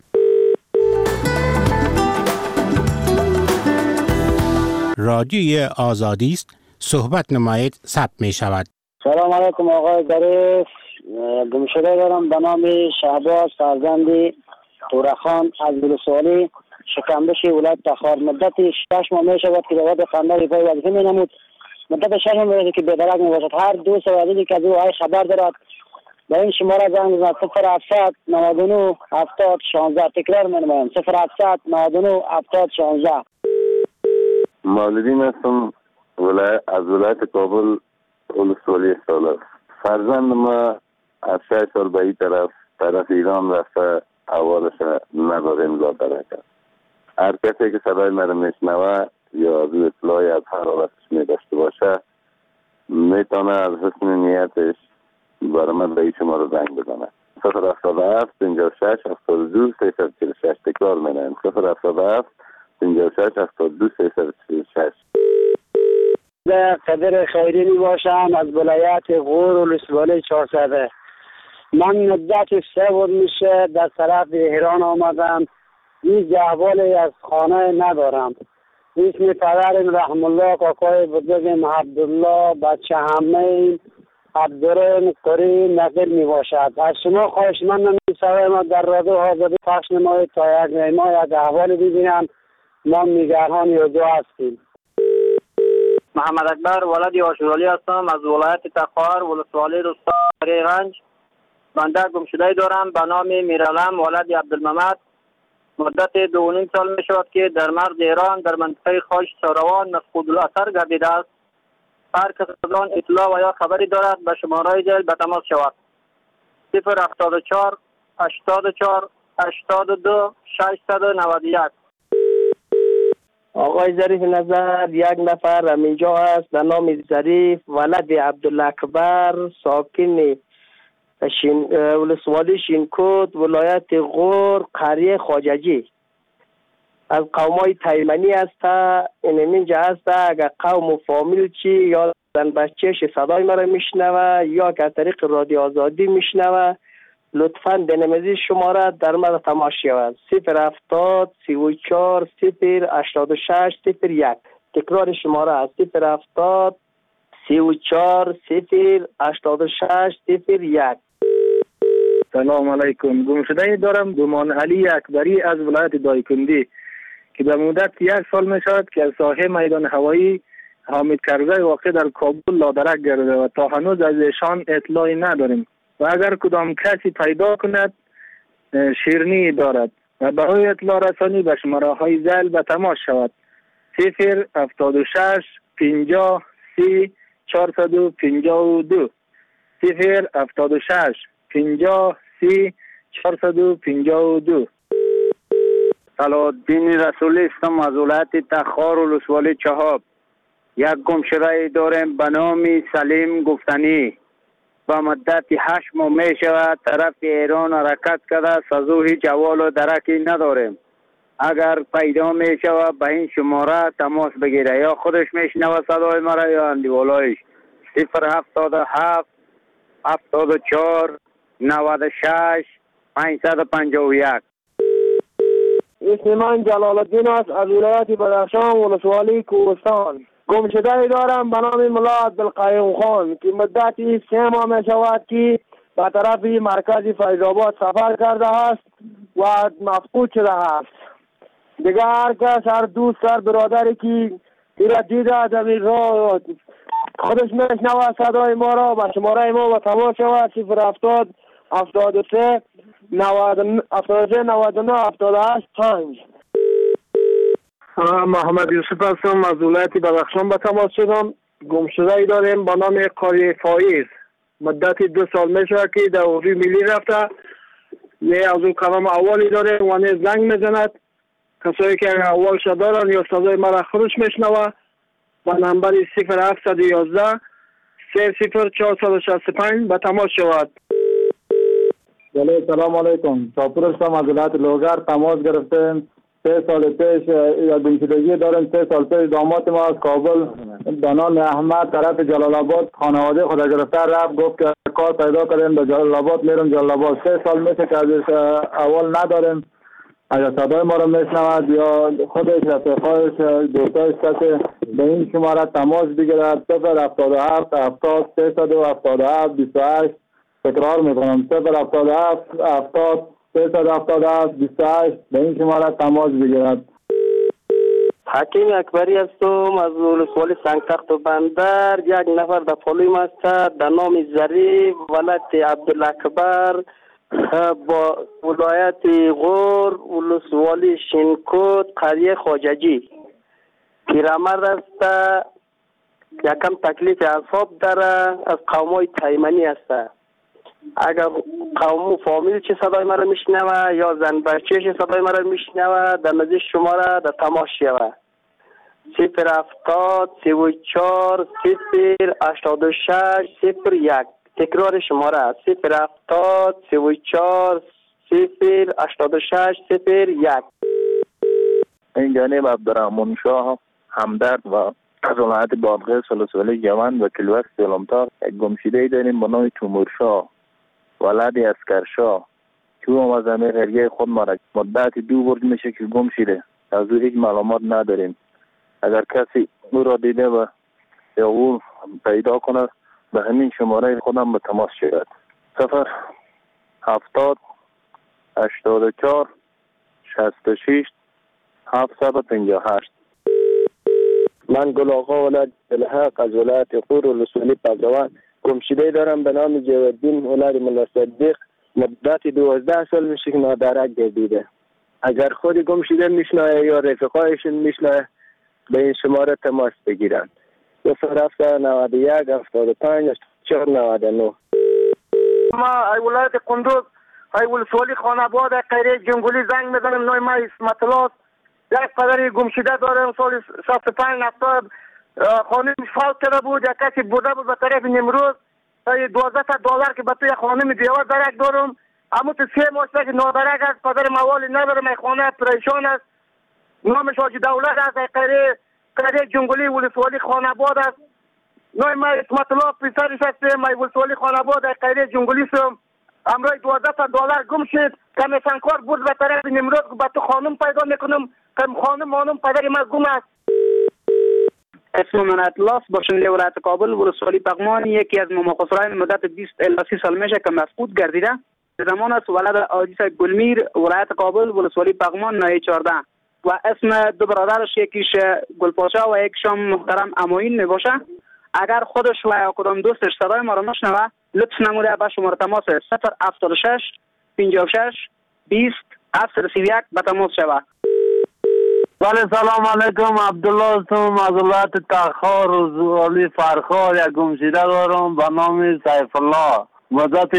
رادیوی آزادی است، صحبت نمایید، ثبت می شود. سلام علیکم آقای ظریف. گمشده دارم به نام شهباز فرزند تورخان از ولسوالی شکمبش ولایت تخار. مدت شش ماه می شود که دوات خاندان پای وظیفه می نمود. مدت شش ماه می که بی‌درک می باشد. هر دوست عزیزی که از او های خبر دارد به این شماره زنگ بزند صفر هفتصد نود و نه هفتاد شانزده. تکرار می نمایم صفر هفتصد نود و نه هفتاد شانزده. مولدین هستم ولایت از ولایت کابل ولسوالی سالار. فرزند ما از شش سال به این طرف طرف ایران رفته، اولش نداره امضا درکت. هر کسی که صدای مرا میشنوه یا از اطلاعی از حرارتش میداشته باشه میتونه از حسن نیتش برای من به این شماره زنگ بزنه. صفر هفتاد و هفت پنجاه و شش هفتاد و دو سیصد و چهل و شش. تکرار می‌کنم صفر هفتاد و هفت پنجاه و شش هفتاد و دو سیصد و چهل و شش. قدر خیری می باشم از ولایت غور و ولسوالی چهارصده. من مدت سه روز میشه در طرف ایران آمدم. هیچ احوالی از خانه ندارم. اسم پدرم رحم الله کاکای بزرگم عبدالله بچه همه عبدالرحیم قری نقل می باشد. از شما خواهش من نمی‌شود ما در رادیو آزادی پخش نمایید تا یک ما یک احوالی ببینم. ما نگران یوزو هستیم. محمد اکبر ولد آشورالی هستم از ولایت تخار ولسوالی روستای رنج. بنده گمشده دارم به نام میرالم ولد عبدالممد. مدت دو و نیم سال می شود که در مرز ایران در منطقه خاش ساروان مفقود الاثر گردیده است. هر کس از آن اطلاع و یا خبری دارد به شماره دل به تماس شود. صفر هفتاد و چهار هشتاد و چهار هشتاد و دو ششصد و نود و یک. آقای ظریف نظر یک نفر همینجا است به نام ظریف ولد عبدالله اکبر ساکن شین ولسوالی شینکوت ولایت غور قریه خواججی. از قومای تایمنی است. این اینجا هست اگر قوم و فامیل چی یا زن بچهش صدای مرا میشنوه یا که از طریق رادیو آزادی میشنوه لطفاً دنمزی شماره در مرا تماس شود. صفر هفتاد سی و چهار صفر هشتاد و شش صفر یک. تکرار شماره است صفر هفتاد سی و چهار صفر هشتاد و شش صفر یک. سلام علیکم. گمشده دارم دومان علی اکبری از ولایت دایکندی که به مدت یک سال می شود که از ساحه میدان هوایی حامد کرزی واقع در کابل لادرک گرده و تا هنوز از ایشان اطلاعی نداریم و اگر کدام کسی پیدا کند شیرنی دارد و برای اطلاع رسانی به شماره های ذیل به تماس شود. صفر هفتاد و شش پنجاه سی چهارصد و پنجاه و دو صفر هفتاد و شش پنجاه سی چهارصد و پنجاه و دو. صلاح‌الدین رسولی هستم از ولایت تخار و ولسوالی چهاب. یک گمشده داریم به نام سلیم گفتنی. با مدت هشت ماه می شود طرف ایران حرکت کرده، سازو هیچ احوال و درکی نداریم. اگر پیدا می شود به این شماره تماس بگیره، یا خودش میشنوه صدای مرا یا اندیوالایش. صفر هفتاد و هفت هفتاد و چهار نود و شش پانصد و پنجاه و یک. اسم من جلال الدین است از ولایت بدخشان ولسوالی کوهستان. گمشده دارم به نام ملا عبدالقیوم خان که مدتی سه ماه می شود که به طرف مرکز فیض‌آباد سفر کرده است و مفقود شده است. دیگر هر کس، هر دوست، هر برادری که ایره دیده در این راه خودش میشنوه صدای ما را به شماره ما و تماس شود. صفر هفتاد هفتاد و سه هفتاد و سه نود و نه هفتاد و هشت پنج. محمد یوسف هستم از ولایت بدخشان به تماس شدم. گمشده داریم به نام قاری فایز. مدت دو سال می شود که در اردوی ملی رفته. یه از اون کلام اولی داره و نه زنگ میزند. کسایی که اول شده دارن یا صدای مرا خودش میشنوه با نمبر صفر هفتصد و یازده سه صفر چهارصد و شصت و پنج به تماس شود. سلام علیکم. شاپور هستم از ولایت لوگر. تماس گرفتیم سه سال پیش یا گمشدگی داریم. سه سال پیش داماد ما از کابل به نام احمد طرف جلال آباد خانواده خود گرفته رفت، گفت که کار پیدا کردیم به جلال آباد میرم جلال آباد. سه سال میشه که از اول نداریم. اگر صدای ما رو میشنود یا خودش رفیقایش دوستایش کسی به این شماره تماس بگیرد صفر هفتاد و هفت هفتاد سیصد و هفتاد و هفت بیست و هشت. تکرار میکنم صفر هفتاد و هفت هفتاد سیصد و هفتاد و هفت بیست و هشت به این شماره تماس بگیرد. حکیم اکبری هستم از ولسوالی سنگتخت و بندر. یک نفر در پالویم است در نام ظریف ولد عبدالاکبر با ولایت غور ولسوالی شینکوت قریه خواججی. پیرمرد است، یکم تکلیف اعصاب داره، از قومای تایمنی است. اگر قوم و فامیل چه صدای مرا میشنوه یا زن بچهش صدای مرا میشنوه در نزدیک شماره در تماس شود. صفر هفتاد سی و چهار صفر هشتاد و شش صفر یک. تکرار شماره است صفر هفتاد سی و چهار صفر هشتاد و شش صفر یک. این جانب عبدالرحمن شاه همدرد و از ولایت بادغیس ولسوالی جوان و کلوک سلامتار. یک گمشده داریم به نام تومورشاه ولد اسکرشاه که او از امیر هریه خود مرا مدت دو برد میشه که گم شده. از او هیچ معلومات نداریم. اگر کسی او را دیده و یا او پیدا کنه به همین شماره خودم به تماس شود. صفر هفتاد هشتاد و چهار شصت و شش هفتصد و پنجاه و هشت. من گل آقا ولد الحق از ولایت غور ولسوالی پگروان. گمشده دارم به نام جوادین ولد ملا صدیق. مدت دوازده سال میشه که نادرک گردیده. اگر خودی گمشده میشنایه یا رفقایش میشنایه به این شماره تماس بگیرن. صفر هفت نود و یک هفتاد و پنج چهار نود و نه. ما ای ولایت قندوز ای ولسوالی خاناباد قریه جنگولی زنگ میزنم. نوع ما اسمت الله یک قدری گمشده دارم. سال شصت و پنج نفر خانم فوت کرده بود. یک کسی بوده بود به طرف نمروز. دوازده تا دلار که به توی خانم دیوار درک دارم. اما تو سه ماه که نادرک است. پدر موالی ندارم. ای خانه پریشان است. نامش حاجی دولت است، قریه قریه جنگلی ولسوالی خاناباد است. نام ما اسمت الله پسرش هستم، ما ولسوالی خاناباد قریه جنگلی سم. امروز دوازده تا دلار گم شد. کمیسیون کار بود به طرف نمرود با تو خانم پیدا میکنم، کم خانم مانم پدر ما گم است. اسم من اطلاس باشنده ولایت کابل ولسوالی پغمان، یکی از مماخصرهای مدت بیست الی سی سال میشه که مفقود گردیده. زمان است ولد عاجز گلمیر ولایت کابل ولسوالی پغمان ناحیه چهارده و اسم دو برادرش یکیش گلپاشا و یکیشم محترم اموین میباشه. اگر خودش و یا کدام دوستش صدای ما را نشنوه لطف نموده به شماره تماس صفر هفتاد و شش پنجاه و شش بیست هفتصد و سی و یک به تماس شود. بله سلام علیکم، عبدالله هستم از ولایت تخار ولسوالی فرخار. یک گمشده دارم به نام سیف الله، مدت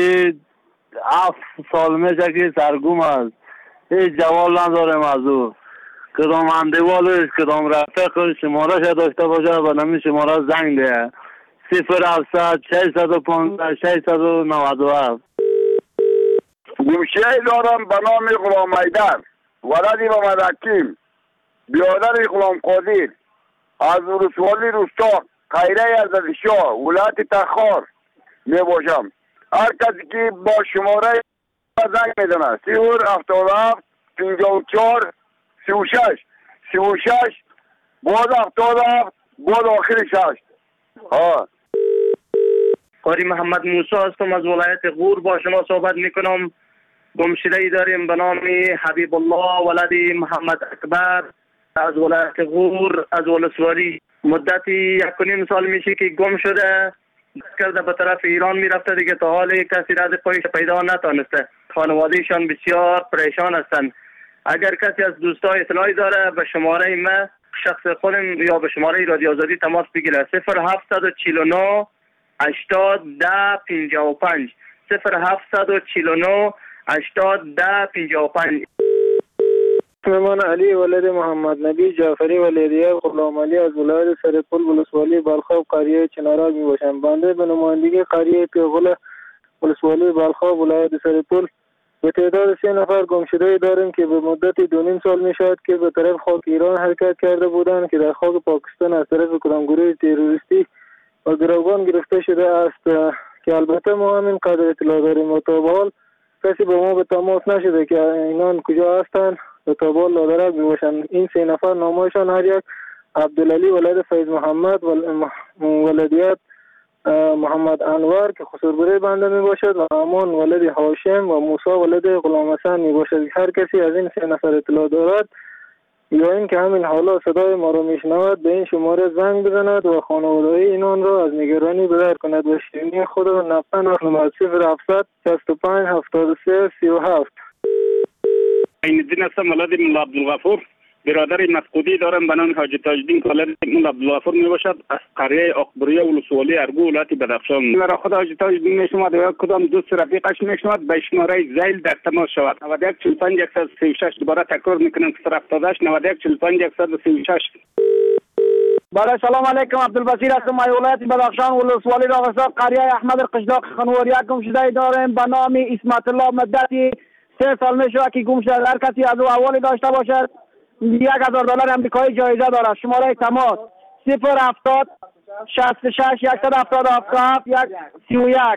هفت سال میشه که سرگم است. هیچ جواب ندارم از او، کدام اندوالش کدام رفیقش شمارش داشته باشه به نمی شماره زنگ ده صفر هفتصد ششصد و پانزده ششصد و نود و هفت. گمشده دارم به نام غلام حیدر ولد محمد حکیم بیادر غلام قادر از ولسوالی روستا خیره عزت شاه ولایت تخار می باشم. هر کسی که با شماره زنگ میزنه صفر هفتاد و هفت پنجاه و چهار سی و شش سی و شش باز هفتاد و هفت باز آخر شش. ها قاری محمد موسی هستم از ولایت غور با شما صحبت میکنم. گمشده ای داریم به نام حبیب الله ولد محمد اکبر از ولایت غور از ولسوالی. مدتی یک و نیم سال میشه که گم شده، کرده به طرف ایران میرفته دیگه تا حال کسی راز پایش پیدا نتانسته. خانوادهشان بسیار پریشان هستند. اگر کسی از دوستای اطلاعی داره به شماره ما شخص خودم یا به شماره رادیو آزادی تماس بگیره صفر هفتصد و چهل و نه هشتاد ده پنجاه و پنج صفر هفتصد و چهل و نه هشتاد ده پنجاه و پنج. من علی ولد محمد نبی جعفری ولیدیه غلام علی از ولایت سرپل ولسوالی بالخاب قریه چنارال می باشم. بنده به نمایندگی قریه پیغل ولسوالی بالخاب ولایت سرپل به تعداد سه نفر گمشده داریم که به مدت دو نیم سال می شود که به طرف خاک ایران حرکت کرده بودند که در خاک پاکستان از طرف کدام گروه تروریستی و گروگان گرفته شده است که البته ما همین قدر اطلاع داریم و تا به حال کسی با ما به تماس نشده که اینان کجا هستند و تا به حال لادرک می باشند. این سه نفر نامایشان هر یک عبدالعلی ولد فیض محمد ولدیت محمد انور که خسربره بنده می باشد و امان ولد هاشم و موسی ولد غلام حسن می باشد. هر کسی از این سه نفر اطلاع دارد یا این که همین حالا صدای ما را میشنود به این شماره زنگ بزند و خانواده اینان را از نگرانی بدر کند و شیرینی خود را نقطه نقل صفر هفتصد شصت و پنج هفتاد و سه سی و هفت. این الدین هستم ولد مولا عبدالغفور، برادر مفقودی دارم به نام حاجی تاجدین ولد مولا عبدالغفور می باشد از قریه اقبریه ولسوالی ارگو ولایت بدخشان. مرا خود حاجی تاجدین میشنود و کدام دوست رفیقش میشنود به شماره زیل در تماس شود نود و یک چهل و پنج صد و سی و شش. دوباره تکرار میکنم صفر هفتاد و هشت نود و یک چهل و پنج صد و سی و شش. برای سلام علیکم، عبدالبصیر هستم از ولایت بدخشان ولسوالی راغستان قریه احمد القشلاق خنور. یک گمشده داریم به نام اسمت الله مدتی سه سال میشه که گم شده. هر کسی از او احوالی داشته باشد یک هزار دلار امریکایی جایزه دارد. شماره تماس صفر هفتاد شصت و شش صد و هفتاد و هفت یک سی و یک.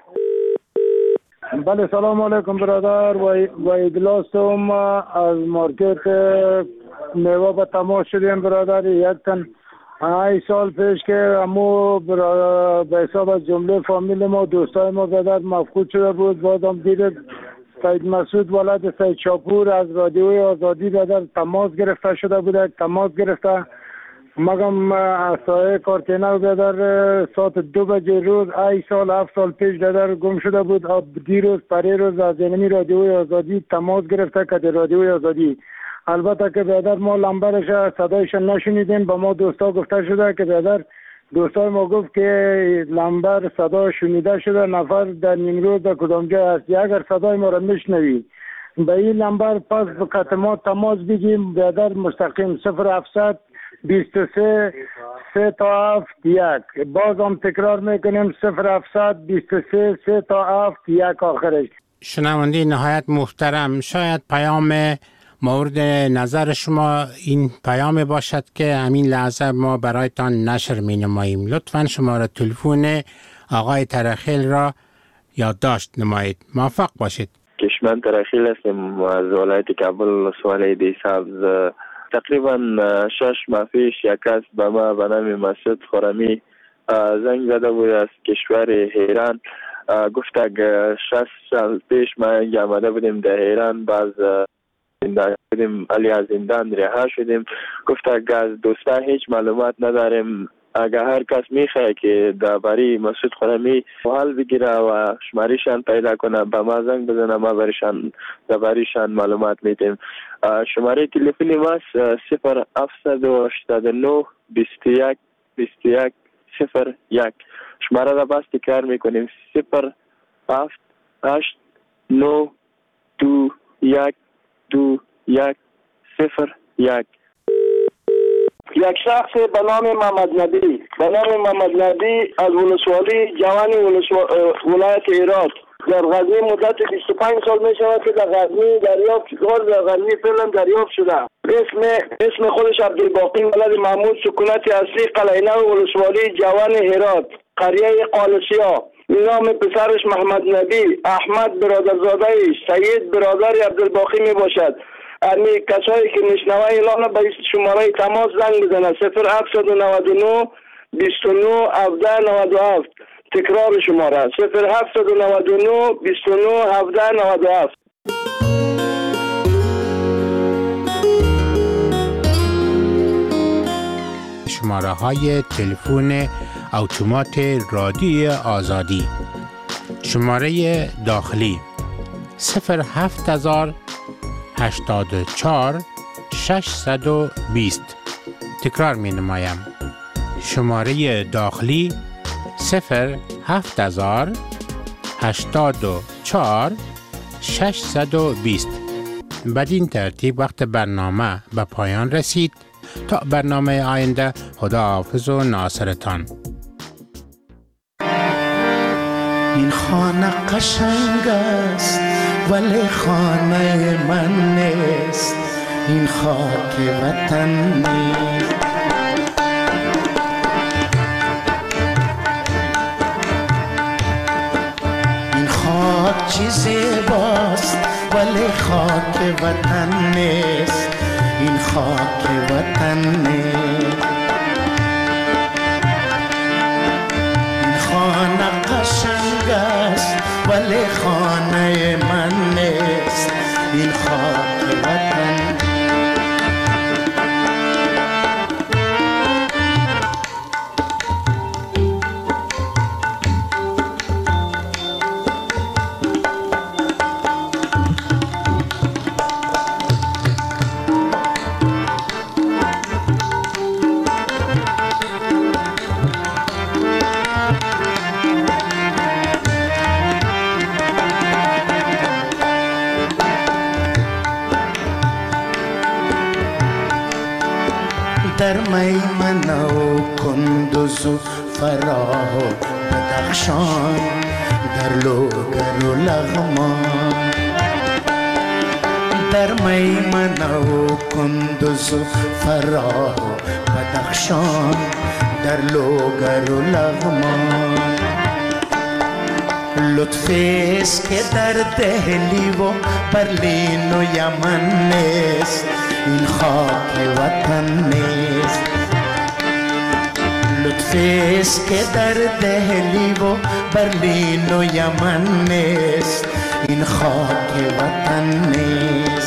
بله سلام علیکم برادر و ایدلاستم از مارکت میوه به تماس شدیم برادر. یک تن ای سال پیش که امو به حساب از جمله فامیل ما دوستای ما برادر مفقود شده بود. بازم دیده سید مسعود ولد سید شاپور از رادیوی آزادی برادر تماس گرفته شده بوده. تماس گرفته مگم اسای کارتینه برادر ساعت دو بجه روز ای سال هفت سال پیش برادر گم شده بود. دیروز پری روز از اینمی رادیوی آزادی تماس گرفته که رادیوی آزادی البته که برادر ما لمبرش صدایش نشنیدیم. با ما دوستا گفته شده که برادر دوستای ما گفت که لمبر صدا شنیده شده نفر در نیمروز در کدام جای است. اگر صدای ما را میشنوید به این لمبر پس بقت ما تماس بگیم برادر مستقیم صفر هفتصد بیست و سه سه تا هفت یک. باز هم تکرار میکنیم صفر هفتصد بیست و سه سه تا هفت یک آخرش. شنونده نهایت محترم، شاید پیام مورد نظر شما این پیام باشد که همین لحظه ما برایتان نشر می نماییم. لطفاً شماره تلفن آقای ترخیل را یادداشت نمایید. موفق باشید. کشمن ترخیل هستیم از ولایت کابل ولسوالی دی سبز. تقریبا شش ماه پیش یک کس به ما به نام مسعود خرمی زنگ زده بود از کشور ایران. گفت اگه شش سال پیش ما آمده بودیم در ایران، باز زندان شدیم، علی از زندان رها شدیم. گفت اگه از دوستان هیچ معلومات نداریم، اگه هر کس میخواه که درباره مسعود خرمی حال بگیره و شمارهشان پیدا کنه به ما زنگ بزنه، ما برشان دربارهشان معلومات میدیم. شماره تلفنی ما صفر هفتصد و هشتاد و نه بیست و یک بیست و یک صفر یک. شماره را باز تکرار میکنیم صفر هفت هشت نه دو یک دو یک صفر یک. یک شخص به نام محمد نبی به نام محمد نبی از ولسوالی جوان ولایت هرات در غزنی مدت بیست و پنج سال می شود که در غزنی دریافت شده، در غزنی فعلا دریافت شده. اسم اسم خودش عبدالباقی ولد محمود، سکونت اصلی قلعه نو ولسوالی جوان هرات، قریه قالسیا. نام پسرش محمد نبی، احمد برادرزاده ایش، سید برادر عبدالباقی می باشد. امی کسایی که میشنوه اعلان به شماره تماس زنگ بزنه صفر هفتصد و نود و نه بیست و نه هفده نود و هفت. تکرار شماره صفر هفتصد و نود و نه بیست و نه هفده نود و هفت. شماره های تلفن اتومات رادیو آزادی. شماره داخلی صفر هفت هزار هشتاد و چهار ششصد و بیست. تکرار می نمایم. شماره داخلی صفر هفت هزار هشتاد و چهار ششصد و بیست. بدین ترتیب وقت برنامه به پایان رسید. تا برنامه آینده، خداحافظ و ناصرتان. این خانه قشنگ است ولی خانه من نیست، این خاک وطن نیست. این خاک چی زیباست ولی خاک وطن نیست، این خاک وطن نیست. این خانه قشنگ است ولی خانه من نیست، این خاک وطن. در میمنه و کندوز و فراه و بدخشان، در لوگر و لغمان. در میمنه و کندوز و فراه و بدخشان، در لوگر و لغمان. لطفی است که در دهلی و برلین و یمن نیست، این خاک وطن نیست. لطفی است که در دهلی و برلین و یمن نیست، این خاک وطن نیست.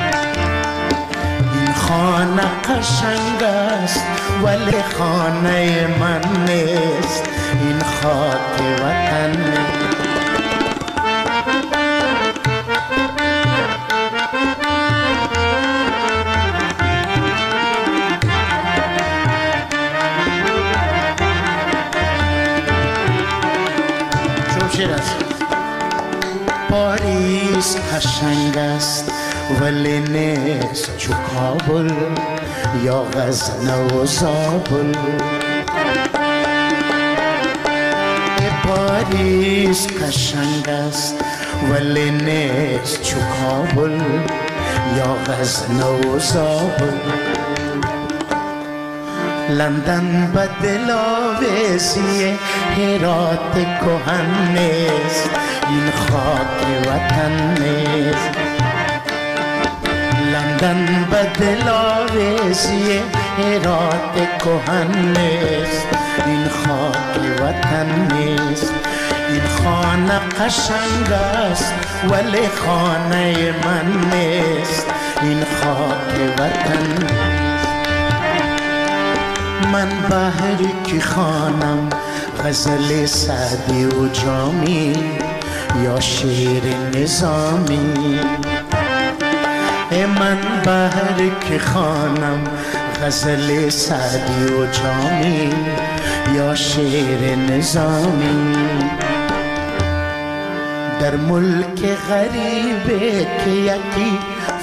این خانه قشنگ است ولی خانه من نیست، این خاک وطن نیست. پاریس قشنگ است ولی نیست چو کابل یا غزنه و زابل. پاریس قشنگ است ولی نیست چو کابل یا یا غزنه و زابل لندن به دل آویزی هرات کهن نیست این خاک وطن نیست لندن به دل آویزی هرات کهن نیست این خاک وطن نیست این خانه قشنگ است ولی خانه من نیست این خاک وطن من بهر کی خانم غزل سعدی و جامی یا شعر نظامی من بهر کی خانم غزل سعدی و جامی یا شعر نظامی در ملک غریبه که یکی